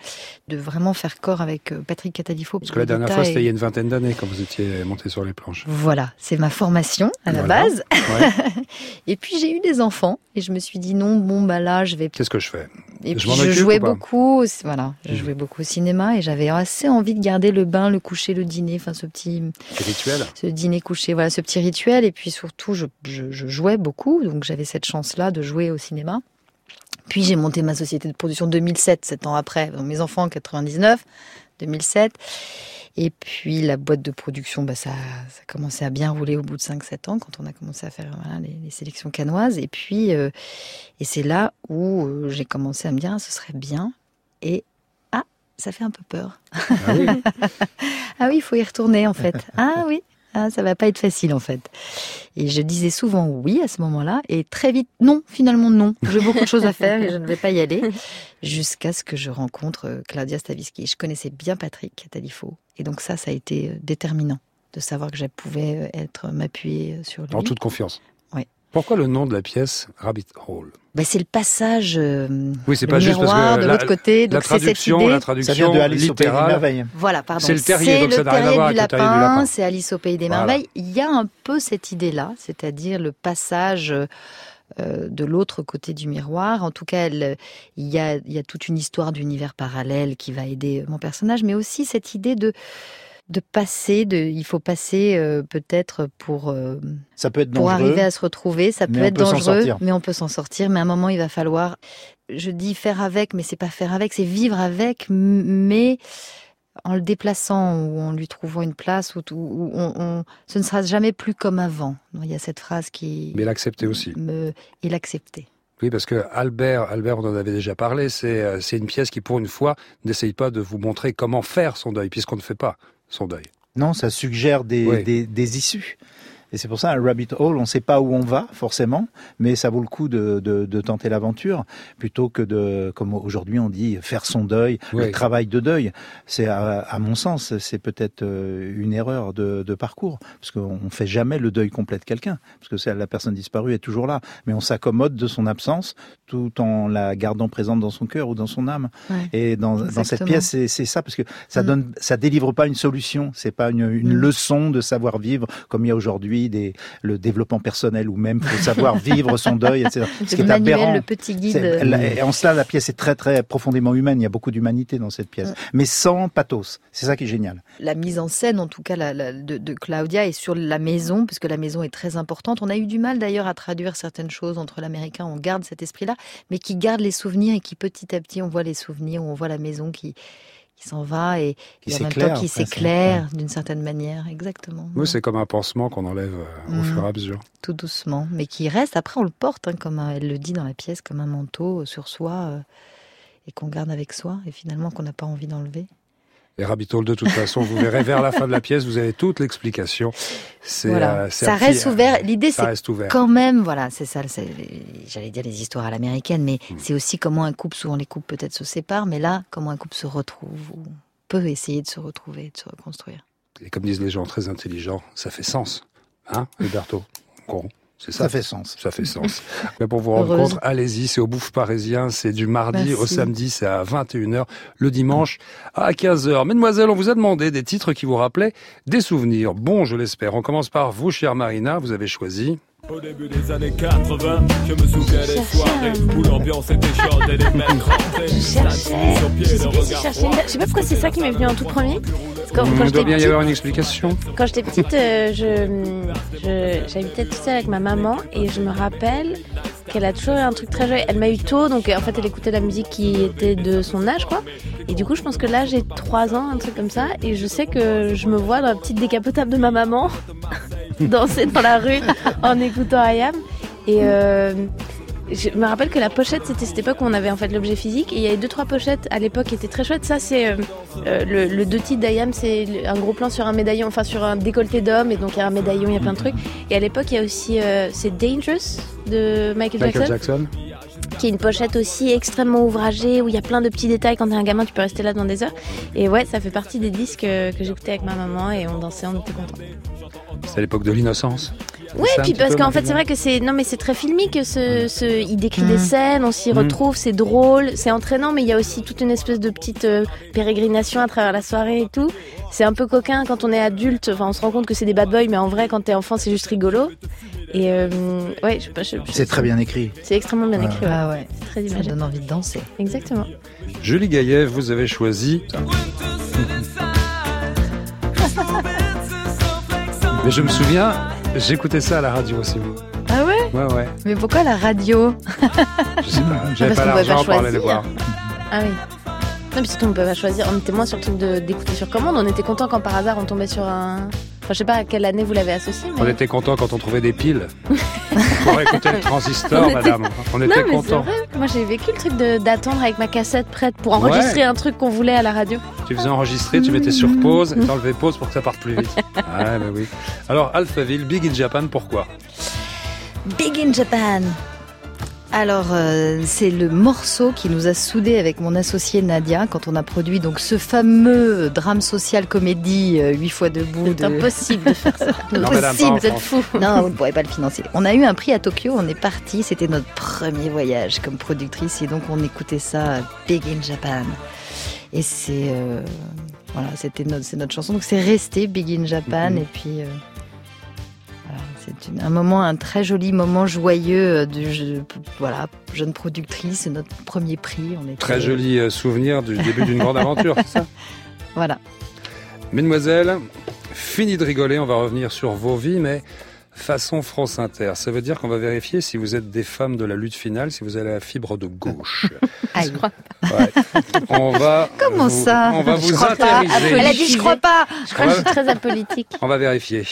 de vraiment faire corps avec Patrick Catalifo. Parce que la dernière fois, c'était il y a une vingtaine d'années quand vous étiez monté sur les planches. Voilà, c'est ma formation à la base. Ouais. Et puis j'ai eu des enfants et je me suis dit non, là je vais. Qu'est-ce que je fais ? Et puis je jouais beaucoup, je jouais beaucoup au cinéma et j'avais assez envie de garder le bain, le coucher, le dîner, enfin ce petit rituel. Ce dîner coucher, voilà, ce petit rituel. Et puis surtout, je jouais beaucoup, donc j'avais cette chance-là de jouer au cinéma. Puis j'ai monté ma société de production 2007, 7 ans après. Donc, mes enfants en 99, 2007. Et puis la boîte de production, ça commençait à bien rouler au bout de 5-7 ans quand on a commencé à faire les sélections cannoises. Et puis et c'est là où j'ai commencé à me dire ce serait bien. Et ça fait un peu peur. Ah oui, ah oui, il faut y retourner en fait. Ah oui. Ça va pas être facile en fait. Et je disais souvent oui à ce moment-là et très vite non, finalement non. J'ai beaucoup de choses à faire et je ne vais pas y aller jusqu'à ce que je rencontre Claudia Stavisky. Je connaissais bien Patrick Catalifo et donc ça a été déterminant de savoir que je pouvais m'appuyer sur lui. En toute confiance. Oui. Pourquoi le nom de la pièce Rabbit Hole ? C'est le passage oui, c'est pas juste miroir parce que de l'autre côté. Donc la traduction ça vient de Alice au Pays des Merveilles. Voilà, pardon. C'est le terrier, donc ça n'a rien à voir avec le terrier du lapin. C'est Alice au Pays des Merveilles. Il y a un peu cette idée-là, c'est-à-dire le passage de l'autre côté du miroir. En tout cas, il y a toute une histoire d'univers parallèle qui va aider mon personnage, mais aussi cette idée de il faut passer peut-être pour ça peut être pour dangereux, arriver à se retrouver. Ça peut mais être on peut s'en dangereux, sortir. mais on peut s'en sortir. Mais à un moment, il va falloir, je dis faire avec, mais c'est pas faire avec, c'est vivre avec, mais en le déplaçant ou en lui trouvant une place où ce ne sera jamais plus comme avant. Il y a cette phrase qui... Mais l'accepter aussi. Et l'accepter. Oui, parce que Albert, on en avait déjà parlé, c'est une pièce qui, pour une fois, n'essaye pas de vous montrer comment faire son deuil, puisqu'on ne fait pas son deuil. Non, ça suggère des issues. Et c'est pour ça, un rabbit hole, on ne sait pas où on va, forcément, mais ça vaut le coup de tenter l'aventure, plutôt que de, comme aujourd'hui on dit, faire son deuil, le travail de deuil. C'est, à mon sens, c'est peut-être une erreur de parcours, parce qu'on ne fait jamais le deuil complet de quelqu'un, parce que la personne disparue est toujours là, mais on s'accommode de son absence, tout en la gardant présente dans son cœur ou dans son âme. Ouais, et dans cette pièce, c'est ça, parce que ça délivre pas une solution, c'est pas une leçon de savoir vivre, comme il y a aujourd'hui le développement personnel, ou même faut savoir vivre son deuil, etc. Ce qui est aberrant. Le petit guide. Et en cela, la pièce est très très profondément humaine. Il y a beaucoup d'humanité dans cette pièce, mais sans pathos. C'est ça qui est génial. La mise en scène, en tout cas, de Claudia est sur la maison, puisque la maison est très importante. On a eu du mal d'ailleurs à traduire certaines choses entre l'américain. On garde cet esprit-là, mais qui garde les souvenirs et qui petit à petit, on voit les souvenirs, on voit la maison qui s'en va et en même temps qui s'éclaire d'une certaine manière, exactement. Oui, c'est comme un pansement qu'on enlève au fur et à mesure. Tout doucement, mais qui reste, après on le porte, comme elle le dit dans la pièce, comme un manteau sur soi et qu'on garde avec soi et finalement qu'on n'a pas envie d'enlever. Et Rabbit Hole, de toute façon, vous verrez vers la fin de la pièce, vous avez toute l'explication. Voilà. Ça reste ouvert. L'idée, c'est ouvert. Quand même, voilà, c'est ça. J'allais dire les histoires à l'américaine, mais c'est aussi comment un couple, souvent les couples peut-être se séparent, mais là, comment un couple se retrouve ou peut essayer de se retrouver, de se reconstruire. Et comme disent les gens très intelligents, ça fait sens. Hein, Alberto? Bon. Ça fait sens. Ça fait sens. Mais pour vous rendre compte, allez-y, c'est au Bouffe Parisien, c'est du mardi au samedi, c'est à 21h, le dimanche à 15h. Mesdemoiselles, on vous a demandé des titres qui vous rappelaient des souvenirs. Bon, je l'espère. On commence par vous, chère Marina, vous avez choisi... Au début des années 80, je me souviens des soirées où l'ambiance était chaude et les mecs rentraient. Je sais pas pourquoi c'est ça qui m'est venu en tout premier. Il doit bien y avoir une explication. Quand j'étais petite, j'habitais toute seule avec ma maman et je me rappelle qu'elle a toujours eu un truc très joyeux. Elle m'a eu tôt, donc en fait elle écoutait la musique qui était de son âge, quoi. Et du coup je pense que là j'ai 3 ans, un truc comme ça, et je sais que je me vois dans la petite décapotable de ma maman danser dans la rue en écoutant IAM. Et je me rappelle que la pochette, c'était cette époque où on avait en fait l'objet physique, et il y avait 2-3 pochettes à l'époque qui étaient très chouettes. Ça c'est le 2 titres d'IAM, c'est un gros plan sur un médaillon, enfin sur un décolleté d'homme, et donc il y a un médaillon, il y a plein de trucs. Et à l'époque il y a aussi c'est Dangerous de Michael Jackson, qui est une pochette aussi extrêmement ouvragée, où il y a plein de petits détails. Quand t'es un gamin, tu peux rester là dans des heures. Et ouais, ça fait partie des disques que j'écoutais avec ma maman, et on dansait, on était contents. C'est à l'époque de l'innocence. Oui, puis parce qu'en fait c'est vrai que c'est très filmique, il décrit des scènes, on s'y retrouve, c'est drôle, c'est entraînant, mais il y a aussi toute une espèce de petite pérégrination à travers la soirée et tout. C'est un peu coquin quand on est adulte, enfin on se rend compte que c'est des bad boys, mais en vrai quand t'es enfant c'est juste rigolo. Et ouais, c'est très bien écrit. C'est extrêmement bien écrit. Ah ouais. C'est très imagé. Ça donne envie de danser. Exactement. Julie Gaillet, vous avez choisi. Mais je me souviens, j'écoutais ça à la radio aussi. Ah ouais? Ouais. Mais pourquoi la radio? Je sais pas, j'avais pas l'argent pour aller les voir. Ah oui. Non, puis surtout on peut pas choisir. On était moins sur le truc d'écouter sur commande. On était content quand par hasard on tombait sur un... Enfin, je sais pas à quelle année vous l'avez associé, mais... On était content quand on trouvait des piles pour écouter le transistor, madame. On était content. Moi, j'ai vécu le truc d'attendre avec ma cassette prête pour enregistrer un truc qu'on voulait à la radio. Tu faisais enregistrer, tu mettais sur pause, et t'enlevais pause pour que ça parte plus vite. Ah, bah oui. Alors, Alphaville, Big in Japan, pourquoi? Big in Japan. Alors, c'est le morceau qui nous a soudés avec mon associée Nadia quand on a produit donc ce fameux drame social comédie 8 fois debout. C'est impossible de faire ça. Impossible, vous êtes fous. Non, vous ne pourrez pas le financer. On a eu un prix à Tokyo, on est parti, c'était notre premier voyage comme productrice et donc on écoutait ça, Big in Japan. Et c'est voilà, c'est notre chanson, donc c'est resté Big in Japan et puis. C'est un très joli moment joyeux voilà, jeune productrice, notre premier prix. Très joli souvenir du début d'une grande aventure, c'est ça? Voilà. Mesdemoiselles, fini de rigoler, on va revenir sur vos vies, mais façon France Inter. Ça veut dire qu'on va vérifier si vous êtes des femmes de la lutte finale, si vous avez la fibre de gauche. Aïe. Ouais. On va Comment ça? On va Je vous crois pas. intériser. Elle a dit je crois pas. Je crois que je suis très apolitique. On va vérifier.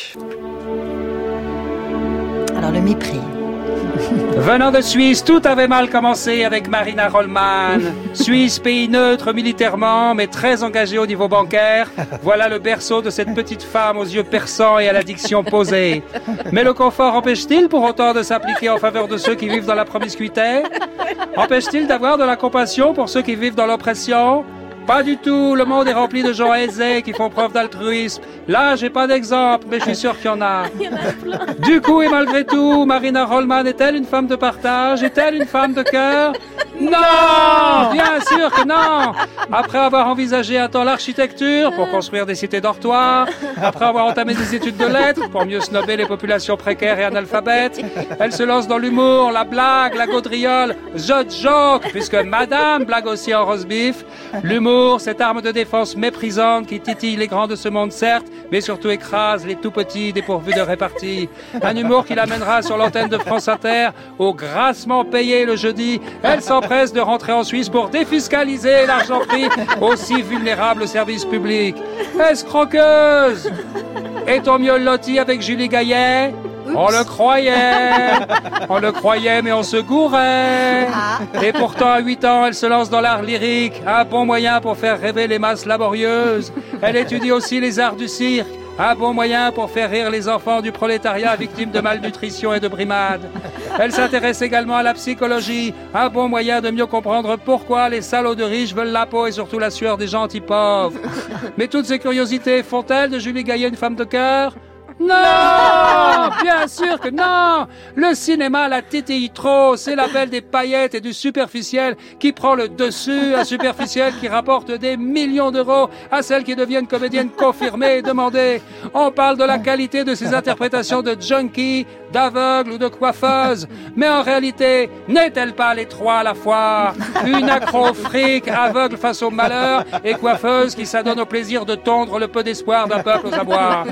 Alors le mépris. Venant de Suisse, tout avait mal commencé avec Marina Rollman. Suisse, pays neutre militairement, mais très engagé au niveau bancaire. Voilà le berceau de cette petite femme aux yeux perçants et à la diction posée. Mais le confort empêche-t-il pour autant de s'appliquer en faveur de ceux qui vivent dans la promiscuité? Empêche-t-il d'avoir de la compassion pour ceux qui vivent dans l'oppression? Pas du tout, le monde est rempli de gens aisés qui font preuve d'altruisme. Là, j'ai pas d'exemple, mais je suis sûr qu'il y en a. Du coup et malgré tout, Marina Rollman est-elle une femme de partage? Est-elle une femme de cœur? Non! Bien sûr que non! Après avoir envisagé un temps l'architecture pour construire des cités dortoirs, après avoir entamé des études de lettres pour mieux snober les populations précaires et analphabètes, elle se lance dans l'humour, la blague, la gaudriole, the joke, puisque madame blague aussi en roast beef. L'humour, cette arme de défense méprisante qui titille les grands de ce monde, certes, mais surtout écrase les tout petits dépourvus de répartie. Un humour qui l'amènera sur l'antenne de France Inter au grassement payé le jeudi. Elle s'empresse de rentrer en Suisse pour défiscaliser l'argent pris aussi vulnérable au service public. Escroqueuse! Est-on mieux loti avec Julie Gaillet? On le croyait, mais on se gourait. Et pourtant, à 8 ans, elle se lance dans l'art lyrique, un bon moyen pour faire rêver les masses laborieuses. Elle étudie aussi les arts du cirque, un bon moyen pour faire rire les enfants du prolétariat victimes de malnutrition et de brimade. Elle s'intéresse également à la psychologie, un bon moyen de mieux comprendre pourquoi les salauds de riches veulent la peau et surtout la sueur des gentils pauvres. Mais toutes ces curiosités font-elles de Julie Gaillet une femme de cœur? Non! Bien sûr que non! Le cinéma la titille trop, c'est la belle des paillettes et du superficiel qui prend le dessus, un superficiel qui rapporte des millions d'euros à celles qui deviennent comédiennes confirmées et demandées. On parle de la qualité de ses interprétations de junkie, d'aveugle ou de coiffeuse, mais en réalité, n'est-elle pas les trois à la fois? Une accro fric, aveugle face au malheur et coiffeuse qui s'adonne au plaisir de tondre le peu d'espoir d'un peuple aux abois.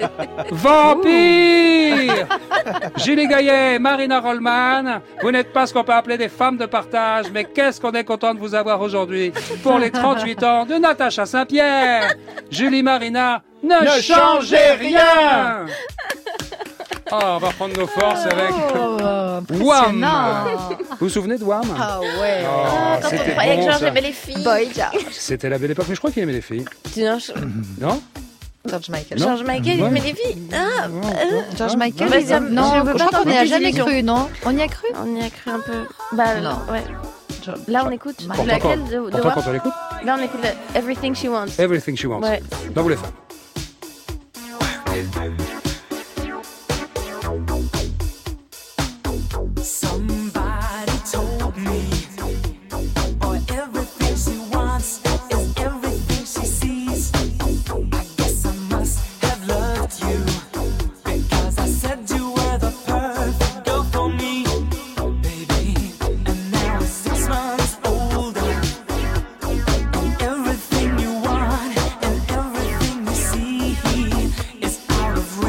Vampire! Julie Gaillet, Marina Rollman, vous n'êtes pas ce qu'on peut appeler des femmes de partage, mais qu'est-ce qu'on est content de vous avoir aujourd'hui pour les 38 ans de Natacha Saint-Pierre. Julie, Marina, ne changez rien! Oh, on va prendre nos forces avec Wham! Vous vous souvenez de Wham? Ah ouais. Quand on croyait que Georges aimait les filles. C'était la belle époque, mais je crois qu'il aimait les filles. Non? George Michael. George Michael, il aimait les filles. George Michael, non, je crois qu'on n'y a jamais cru, non? On y a cru? On y a cru un peu. Bah non. Ouais. Là, on écoute. Laquelle de pourtant, quand on l'écoute? Là, on écoute Everything She Wants. Everything She Wants. Ouais. Dans vous les femmes. Somebody told me, or everything she wants is everything she sees. I guess I must have loved you, because I said you were the perfect girl for me, baby. And now we're 6 months older, and everything you want and everything you see is out of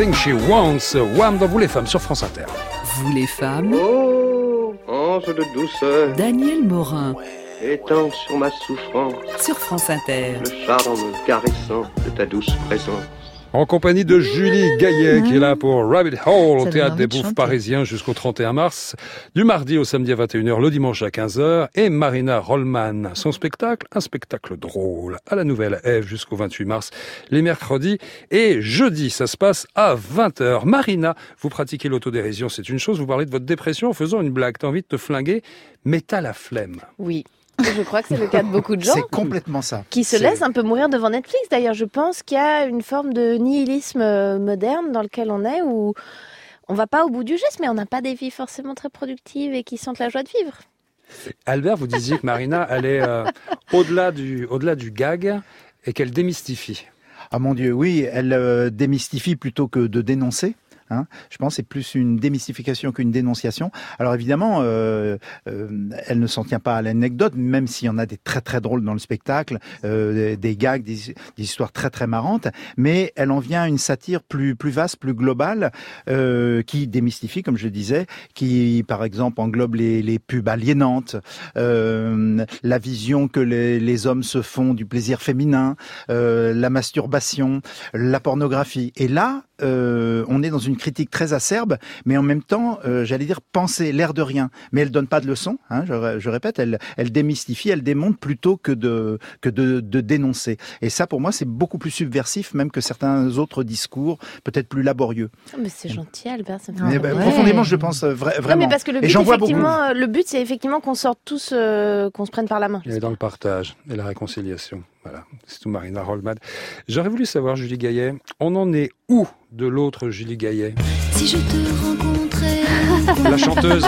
Everything She Wants. Wham dans Vous les femmes sur France Inter. Vous les femmes. Oh, ange de douceur, Daniel Morin étends sur ma souffrance sur France Inter. le charme caressant de ta douce présence. En compagnie de Julie Gaillet, qui est là pour Rabbit Hole au Ça Théâtre donne des envie de Bouffes chanter. parisiens jusqu'au 31 mars, du mardi au samedi à 21h, le dimanche à 15h, et Marina Rollman, son spectacle, un spectacle drôle, à la Nouvelle Ève jusqu'au 28 mars, les mercredis et jeudi, ça se passe à 20h. Marina, vous pratiquez l'autodérision, c'est une chose, vous parlez de votre dépression en faisant une blague, t'as envie de te flinguer, mais t'as la flemme. Oui. Je crois que c'est le cas de beaucoup de gens. C'est complètement ça. Qui se laissent un peu mourir devant Netflix. D'ailleurs, je pense qu'il y a une forme de nihilisme moderne dans lequel on est, où on va pas au bout du geste, mais on n'a pas des vies forcément très productives et qui sentent la joie de vivre. Albert, vous disiez que Marina, elle est au-delà du gag et qu'elle démystifie. Ah mon Dieu, oui, elle démystifie plutôt que de dénoncer. Je pense que c'est plus une démystification qu'une dénonciation. Alors évidemment, elle ne s'en tient pas à l'anecdote, même s'il y en a des très très drôles dans le spectacle, des gags, des histoires très très marrantes, mais elle en vient à une satire plus vaste, plus globale, qui démystifie, comme je le disais, qui par exemple englobe les pubs aliénantes, la vision que les hommes se font du plaisir féminin, la masturbation, la pornographie. Et là, on est dans une critique très acerbe, mais en même temps, j'allais dire penser l'air de rien. Mais elle donne pas de leçons, je répète, elle démystifie, elle démonte plutôt que de dénoncer. Et ça, pour moi, c'est beaucoup plus subversif même que certains autres discours, peut-être plus laborieux. Oh, mais c'est gentil, Albert. Ça me fait Mais plaisir. profondément, je pense vraiment. Non, mais parce que le Et but, j'en vois beaucoup. le but, c'est effectivement qu'on sorte tous, qu'on se prenne par la main. Elle est dans le partage et la réconciliation. Voilà, c'est tout Marina Rollman. J'aurais voulu savoir, Julie Gaillet, on en est où de l'autre Julie Gaillet? Si je te rencontrais, La chanteuse.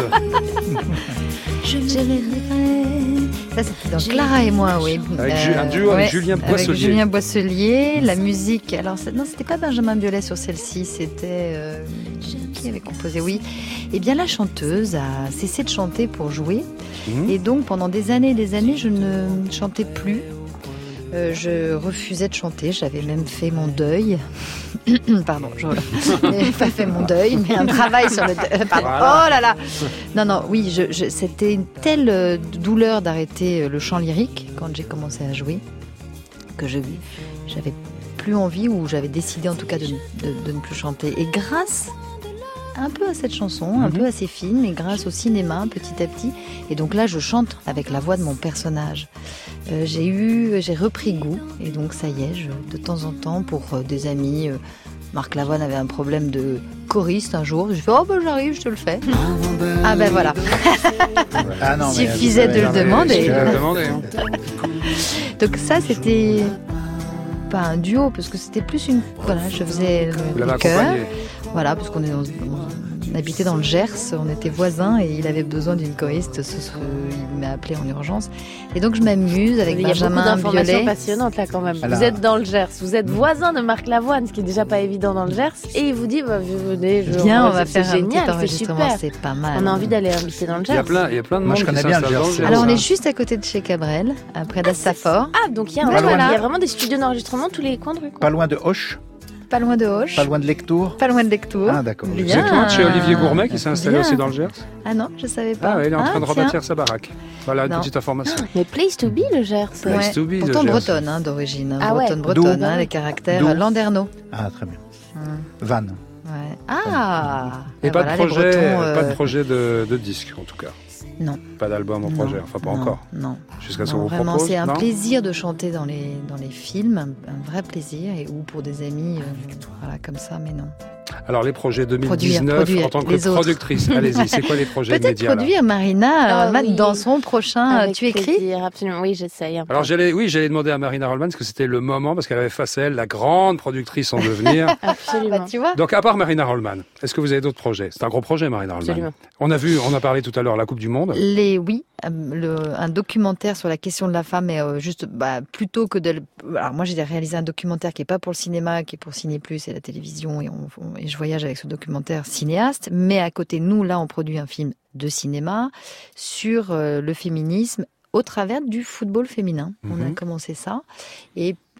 je me Ça, c'était dans Clara et moi, oui. Avec un duo avec Julien Boisselier. Avec Julien Boisselier, la musique. Alors, non, c'était pas Benjamin Biolay sur celle-ci, c'était. Qui avait composé? Oui. Eh bien, la chanteuse a cessé de chanter pour jouer. Et donc, pendant des années, je ne chantais plus. Je refusais de chanter, j'avais même fait mon deuil. Pardon, je n'ai pas fait mon deuil, mais un travail sur le deuil. Pardon. Oh là là. Non, oui, c'était une telle douleur d'arrêter le chant lyrique quand j'ai commencé à jouer que j'avais plus envie, ou j'avais décidé en tout cas de ne plus chanter. Et grâce un peu à cette chanson, un peu à ces films, et grâce au cinéma petit à petit. Et donc là, je chante avec la voix de mon personnage. J'ai repris goût, et donc ça y est, de temps en temps, pour des amis, Marc Lavoine avait un problème de choriste un jour, je fais j'arrive, je te le fais. Ah ben voilà. Suffisait de le demander. Donc ça, c'était pas un duo, parce que c'était plus une... Voilà, je faisais le chœur. Voilà, parce qu'on habitait dans le Gers, on était voisins et il avait besoin d'une choriste. Il m'a appelé en urgence. Et donc je m'amuse avec Benjamin Biolay. Il y a beaucoup d'informations passionnantes là quand même. Alors, vous êtes dans le Gers, vous êtes voisin de Marc Lavoine, ce qui est déjà pas évident dans le Gers. Et il vous dit, venez, viens, on va faire un génial, petit enregistrement, c'est pas mal. On a envie d'aller habiter dans le Gers. Il y a plein de monde je qui connais bien le s'installe dans le Gers. Alors on est juste à côté de chez Cabrel, près d'Astafor. Ah, donc il y a vraiment des studios d'enregistrement tous les coins de rue. Pas loin de Hoche, Pas loin de Hoche. pas loin de Lectour. Pas loin de Lectour. Ah d'accord. Vous êtes loin de chez Olivier Gourmet qui s'est installé aussi dans le Gers? Ah non, je savais pas. Ah ouais, il est en train de tiens. rebâtir sa baraque. Voilà une Non. petite information. Mais place to be le Gers. Place to be, Pourtant le Gers. bretonne d'origine. Ah ouais. Bretonne, D'où les caractères D'où landerneaux. Ah très bien. Vannes. Ouais. Ah. Et pas voilà, de les projet, Bretons, pas de projet de disque en tout cas. Non. Pas d'album en projet, enfin pas encore. Non. Jusqu'à ce qu'on Non, vous vraiment, propose. c'est un non plaisir de chanter dans les films, un vrai plaisir, ou pour des amis, voilà, comme ça, mais non. Alors les projets 2019 Produire en tant que les autres. productrice, allez-y, c'est quoi les projets Peut-être immédiats là produire Marina oui. dans son prochain. Avec Tu écris plaisir, absolument. Oui, j'essaye. Un peu. Alors j'allais demander à Marina Rollman parce que c'était le moment, parce qu'elle avait face à elle la grande productrice en devenir. Absolument. Tu vois. Donc à part Marina Rollman, est-ce que vous avez d'autres projets? C'est un gros projet Marina Rollman. Absolument. On a parlé tout à l'heure la Coupe du Monde. Un documentaire sur la question de la femme, mais juste plutôt que de. Alors moi j'ai réalisé un documentaire qui est pas pour le cinéma, qui est pour Ciné Plus et la télévision, et je voyage avec ce documentaire cinéaste. Mais à côté de nous, là, on produit un film de cinéma sur le féminisme au travers du football féminin. On a commencé ça, et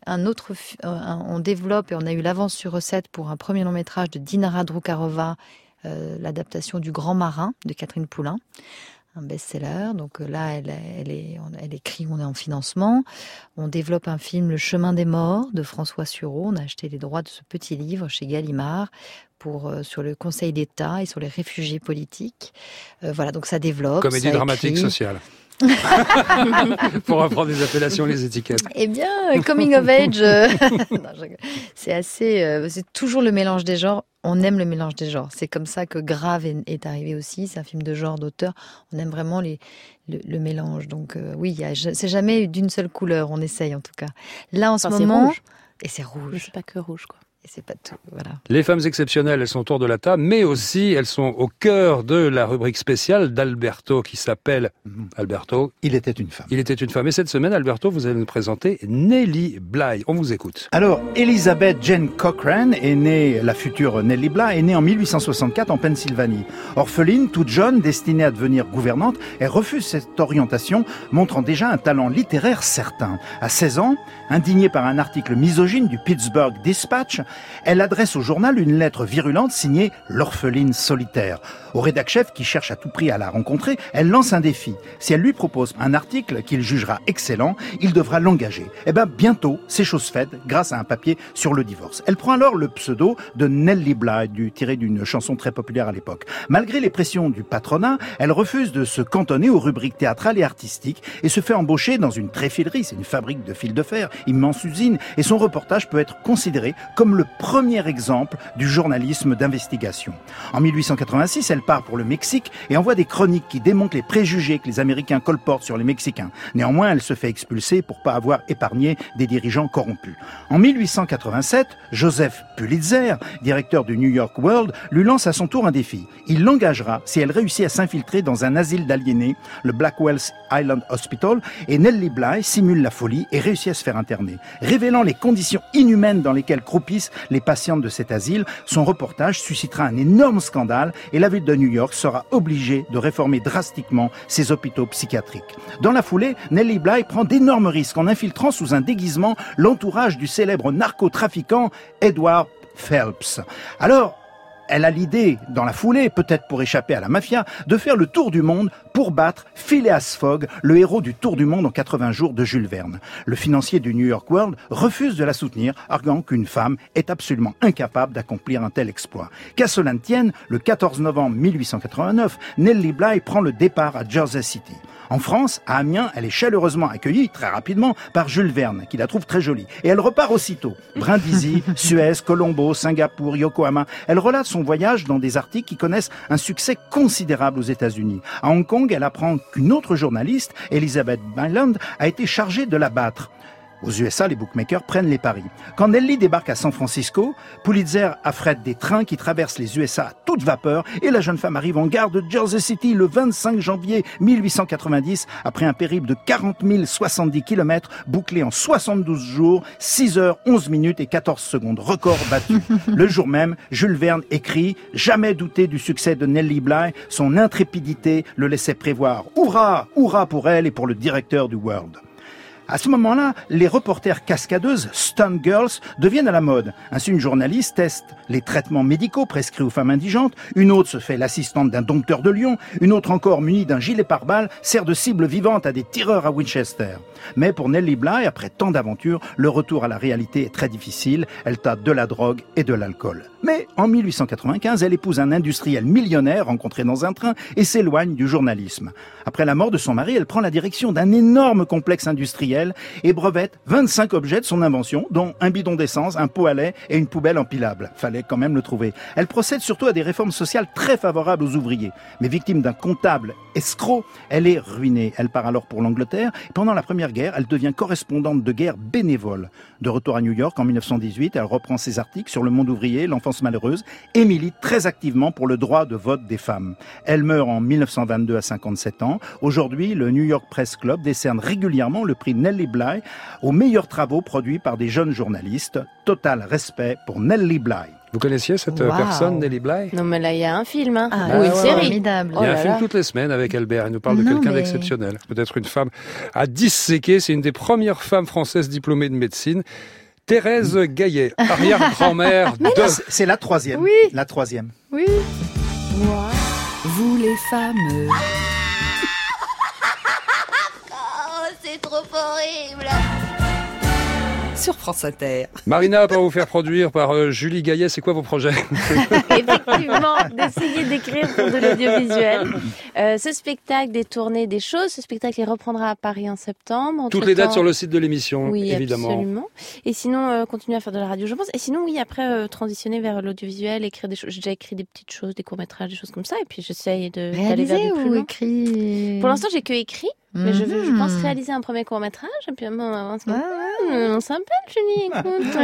on développe et on a eu l'avance sur recette pour un premier long métrage de Dinara Drukarova, l'adaptation du Grand Marin de Catherine Poulain, un best-seller. Donc là, elle écrit, on est en financement. On développe un film, Le Chemin des Morts, de François Sureau. On a acheté les droits de ce petit livre chez Gallimard sur le Conseil d'État et sur les réfugiés politiques. Voilà, donc ça développe. Comédie dramatique sociale. Pour reprendre les appellations, les étiquettes. Eh bien, coming of age, c'est toujours le mélange des genres. On aime le mélange des genres. C'est comme ça que Grave est arrivé aussi. C'est un film de genre, d'auteur. On aime vraiment le mélange. Donc oui, c'est jamais d'une seule couleur. On essaye en tout cas. Là, en ce moment, rouge. Et c'est rouge. Mais c'est pas que rouge, quoi. Et c'est pas tout, voilà. Les femmes exceptionnelles, elles sont autour de la table, mais aussi elles sont au cœur de la rubrique spéciale d'Alberto qui s'appelle Alberto. Il était une femme. Il était une femme. Et cette semaine, Alberto, vous allez nous présenter Nellie Bly. On vous écoute. Alors, Elizabeth Jane Cochrane la future Nellie Bly, est née en 1864 en Pennsylvanie. Orpheline, toute jeune, destinée à devenir gouvernante, elle refuse cette orientation, montrant déjà un talent littéraire certain. À 16 ans, indignée par un article misogyne du Pittsburgh Dispatch, elle adresse au journal une lettre virulente signée « L'orpheline solitaire ». Au rédac-chef qui cherche à tout prix à la rencontrer, elle lance un défi. Si elle lui propose un article qu'il jugera excellent, il devra l'engager. Eh bien, bientôt, c'est chose faite grâce à un papier sur le divorce. Elle prend alors le pseudo de Nellie Bly, tiré d'une chanson très populaire à l'époque. Malgré les pressions du patronat, elle refuse de se cantonner aux rubriques théâtrales et artistiques et se fait embaucher dans une tréfilerie, c'est une fabrique de fil de fer, immense usine, et son reportage peut être considéré comme le premier exemple du journalisme d'investigation. En 1886, elle part pour le Mexique et envoie des chroniques qui démontrent les préjugés que les Américains colportent sur les Mexicains. Néanmoins, elle se fait expulser pour pas avoir épargné des dirigeants corrompus. En 1887, Joseph Pulitzer, directeur du New York World, lui lance à son tour un défi. Il l'engagera si elle réussit à s'infiltrer dans un asile d'aliénés, le Blackwell's Island Hospital, et Nellie Bly simule la folie et réussit à se faire interner. Révélant les conditions inhumaines dans lesquelles croupissent les patientes de cet asile, son reportage suscitera un énorme scandale et la ville de New York sera obligée de réformer drastiquement ses hôpitaux psychiatriques. Dans la foulée, Nellie Bly prend d'énormes risques en infiltrant sous un déguisement l'entourage du célèbre narcotrafiquant Edward Phelps. Alors, elle a l'idée, dans la foulée, peut-être pour échapper à la mafia, de faire le tour du monde pour battre Phileas Fogg, le héros du Tour du monde en 80 jours de Jules Verne. Le financier du New York World refuse de la soutenir, arguant qu'une femme est absolument incapable d'accomplir un tel exploit. Qu'à cela ne tienne, le 14 novembre 1889, Nellie Bly prend le départ à Jersey City. En France, à Amiens, elle est chaleureusement accueillie, très rapidement, par Jules Verne, qui la trouve très jolie. Et elle repart aussitôt. Brindisi, Suez, Colombo, Singapour, Yokohama. Elle relate son voyage dans des articles qui connaissent un succès considérable aux États-Unis. À Hong Kong, elle apprend qu'une autre journaliste, Elizabeth Byland, a été chargée de la battre. Aux USA, les bookmakers prennent les paris. Quand Nellie débarque à San Francisco, Pulitzer affrète des trains qui traversent les USA à toute vapeur et la jeune femme arrive en gare de Jersey City le 25 janvier 1890 après un périple de 40 070 km bouclé en 72 jours, 6 heures, 11 minutes et 14 secondes. Record battu. Le jour même, Jules Verne écrit « Jamais douter du succès de Nellie Bly, son intrépidité le laissait prévoir. Hurrah, hurrah pour elle et pour le directeur du World ». À ce moment-là, les reporters cascadeuses, Stunt Girls, deviennent à la mode. Ainsi, une journaliste teste les traitements médicaux prescrits aux femmes indigentes, une autre se fait l'assistante d'un dompteur de lion, une autre encore munie d'un gilet pare-balles sert de cible vivante à des tireurs à Winchester. Mais pour Nellie Bly, après tant d'aventures, le retour à la réalité est très difficile. Elle tâte de la drogue et de l'alcool. Mais en 1895, elle épouse un industriel millionnaire rencontré dans un train et s'éloigne du journalisme. Après la mort de son mari, elle prend la direction d'un énorme complexe industriel et brevette 25 objets de son invention, dont un bidon d'essence, un pot à lait et une poubelle empilable. Fallait quand même le trouver. Elle procède surtout à des réformes sociales très favorables aux ouvriers. Mais victime d'un comptable escroc, elle est ruinée. Elle part alors pour l'Angleterre. Pendant la Première Guerre, elle devient correspondante de guerre bénévole. De retour à New York en 1918, elle reprend ses articles sur le monde ouvrier, l'enfance malheureuse et milite très activement pour le droit de vote des femmes. Elle meurt en 1922 à 57 ans. Aujourd'hui, le New York Press Club décerne régulièrement le prix Nelly Bly aux meilleurs travaux produits par des jeunes journalistes. Total respect pour Nelly Bly. Vous connaissiez cette personne, Nelly Bly? Non, mais là, il y a un film, hein. Ah, ou une série. Formidable. Il y a un film toutes les semaines avec Albert. Il nous parle de quelqu'un d'exceptionnel. Peut-être une femme à disséquer. C'est une des premières femmes françaises diplômées de médecine. Thérèse Gaillet, arrière-grand-mère de... C'est la troisième. Oui. La troisième. Oui. Vous les femmes. Oh, c'est trop horrible. Sur France Inter. Marina, pour vous faire produire par Julie Gaillet, c'est quoi vos projets? Effectivement, d'essayer d'écrire pour de l'audiovisuel. Ce spectacle, des tournées, des choses. Ce spectacle, il reprendra à Paris en septembre. Toutes les dates sur le site de l'émission, oui, évidemment. Absolument. Et sinon, continuer à faire de la radio, je pense. Et sinon, oui, après, transitionner vers l'audiovisuel, écrire des choses. J'ai déjà écrit des petites choses, des courts-métrages, des choses comme ça. Et puis, j'essaye d'aller vers du plus long. Écrit. Pour l'instant, j'ai que écrit. Mais je pense réaliser un premier court-métrage. Et puis, on s'appelle, Julie, écoute.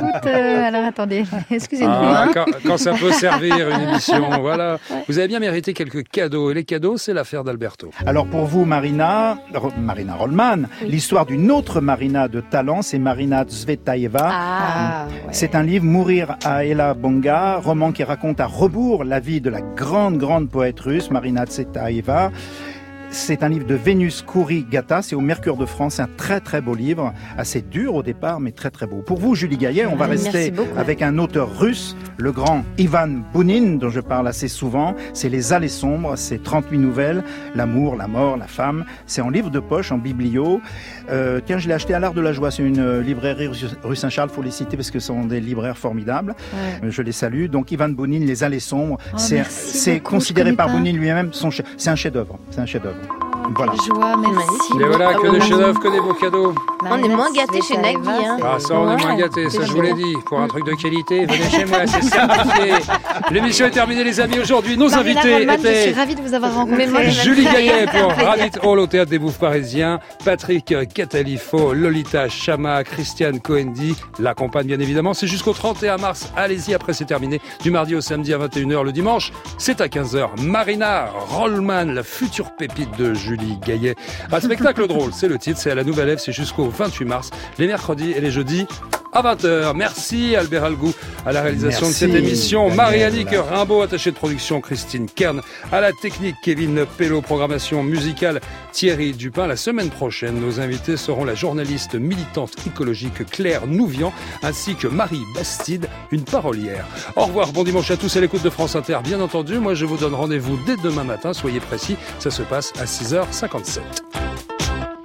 Alors attendez, excusez-moi. Quand ça peut servir une émission, voilà. Ouais. Vous avez bien mérité quelques cadeaux. Et les cadeaux, c'est l'affaire d'Alberto. Alors pour vous, Marina Rollman, l'histoire d'une autre Marina de talent, c'est Marina Tsvetaeva. C'est un livre, Mourir à Ella Bonga, roman qui raconte à rebours la vie de la grande poète russe, Marina Tsvetaeva. C'est un livre de Vénus Kouri-Gata, c'est au Mercure de France, un très beau livre, assez dur au départ, mais très beau. Pour vous, Julie Gaillet, on va rester avec un auteur russe, le grand Ivan Bounin, dont je parle assez souvent. C'est Les Allées sombres, c'est 38 nouvelles, l'amour, la mort, la femme. C'est en livre de poche, en biblio. Tiens, je l'ai acheté à l'Art de la Joie, c'est une librairie rue Saint-Charles, faut les citer parce que ce sont des libraires formidables. Ouais. Je les salue. Donc Ivan Bounin, Les Allées sombres, c'est considéré par Bounin lui-même, c'est un chef-d'œuvre. C'est un chef-d'œuvre. Voilà. Joie, merci. Et voilà, que des chefs-d'œuvre, que des beaux cadeaux. On est moins gâtés chez Nagui. Hein. Ah, ça, on est moins gâtés, ça, je vous l'ai dit. Pour un truc de qualité, venez chez moi, c'est certifié. L'émission est terminée, les amis. Aujourd'hui, nos invités étaient... Je suis ravie de vous avoir rencontré. Julie Gaillet pour Rabbit Hall au Théâtre des Bouffes Parisiens. Patrick Catalifo, Lolita Chama, Christiane Coendi l'accompagne bien évidemment. C'est jusqu'au 31 mars. Allez-y, après c'est terminé. Du mardi au samedi à 21h. Le dimanche, c'est à 15h. Marina Rollman, la future pépite de Julie Gaillet. Un spectacle drôle, c'est le titre, c'est à la Nouvelle Ève, c'est jusqu'au 28 mars, les mercredis et les jeudis à 20h. Merci Albert Algou à la réalisation de cette émission. Marie-Annick Rimbaud, attachée de production Christine Kern, à la technique Kevin Pello, programmation musicale Thierry Dupin. La semaine prochaine, nos invités seront la journaliste militante écologique Claire Nouvian, ainsi que Marie Bastide, une parolière. Au revoir, bon dimanche à tous à l'écoute de France Inter, bien entendu. Moi, je vous donne rendez-vous dès demain matin, soyez précis, ça se passe à 6h57.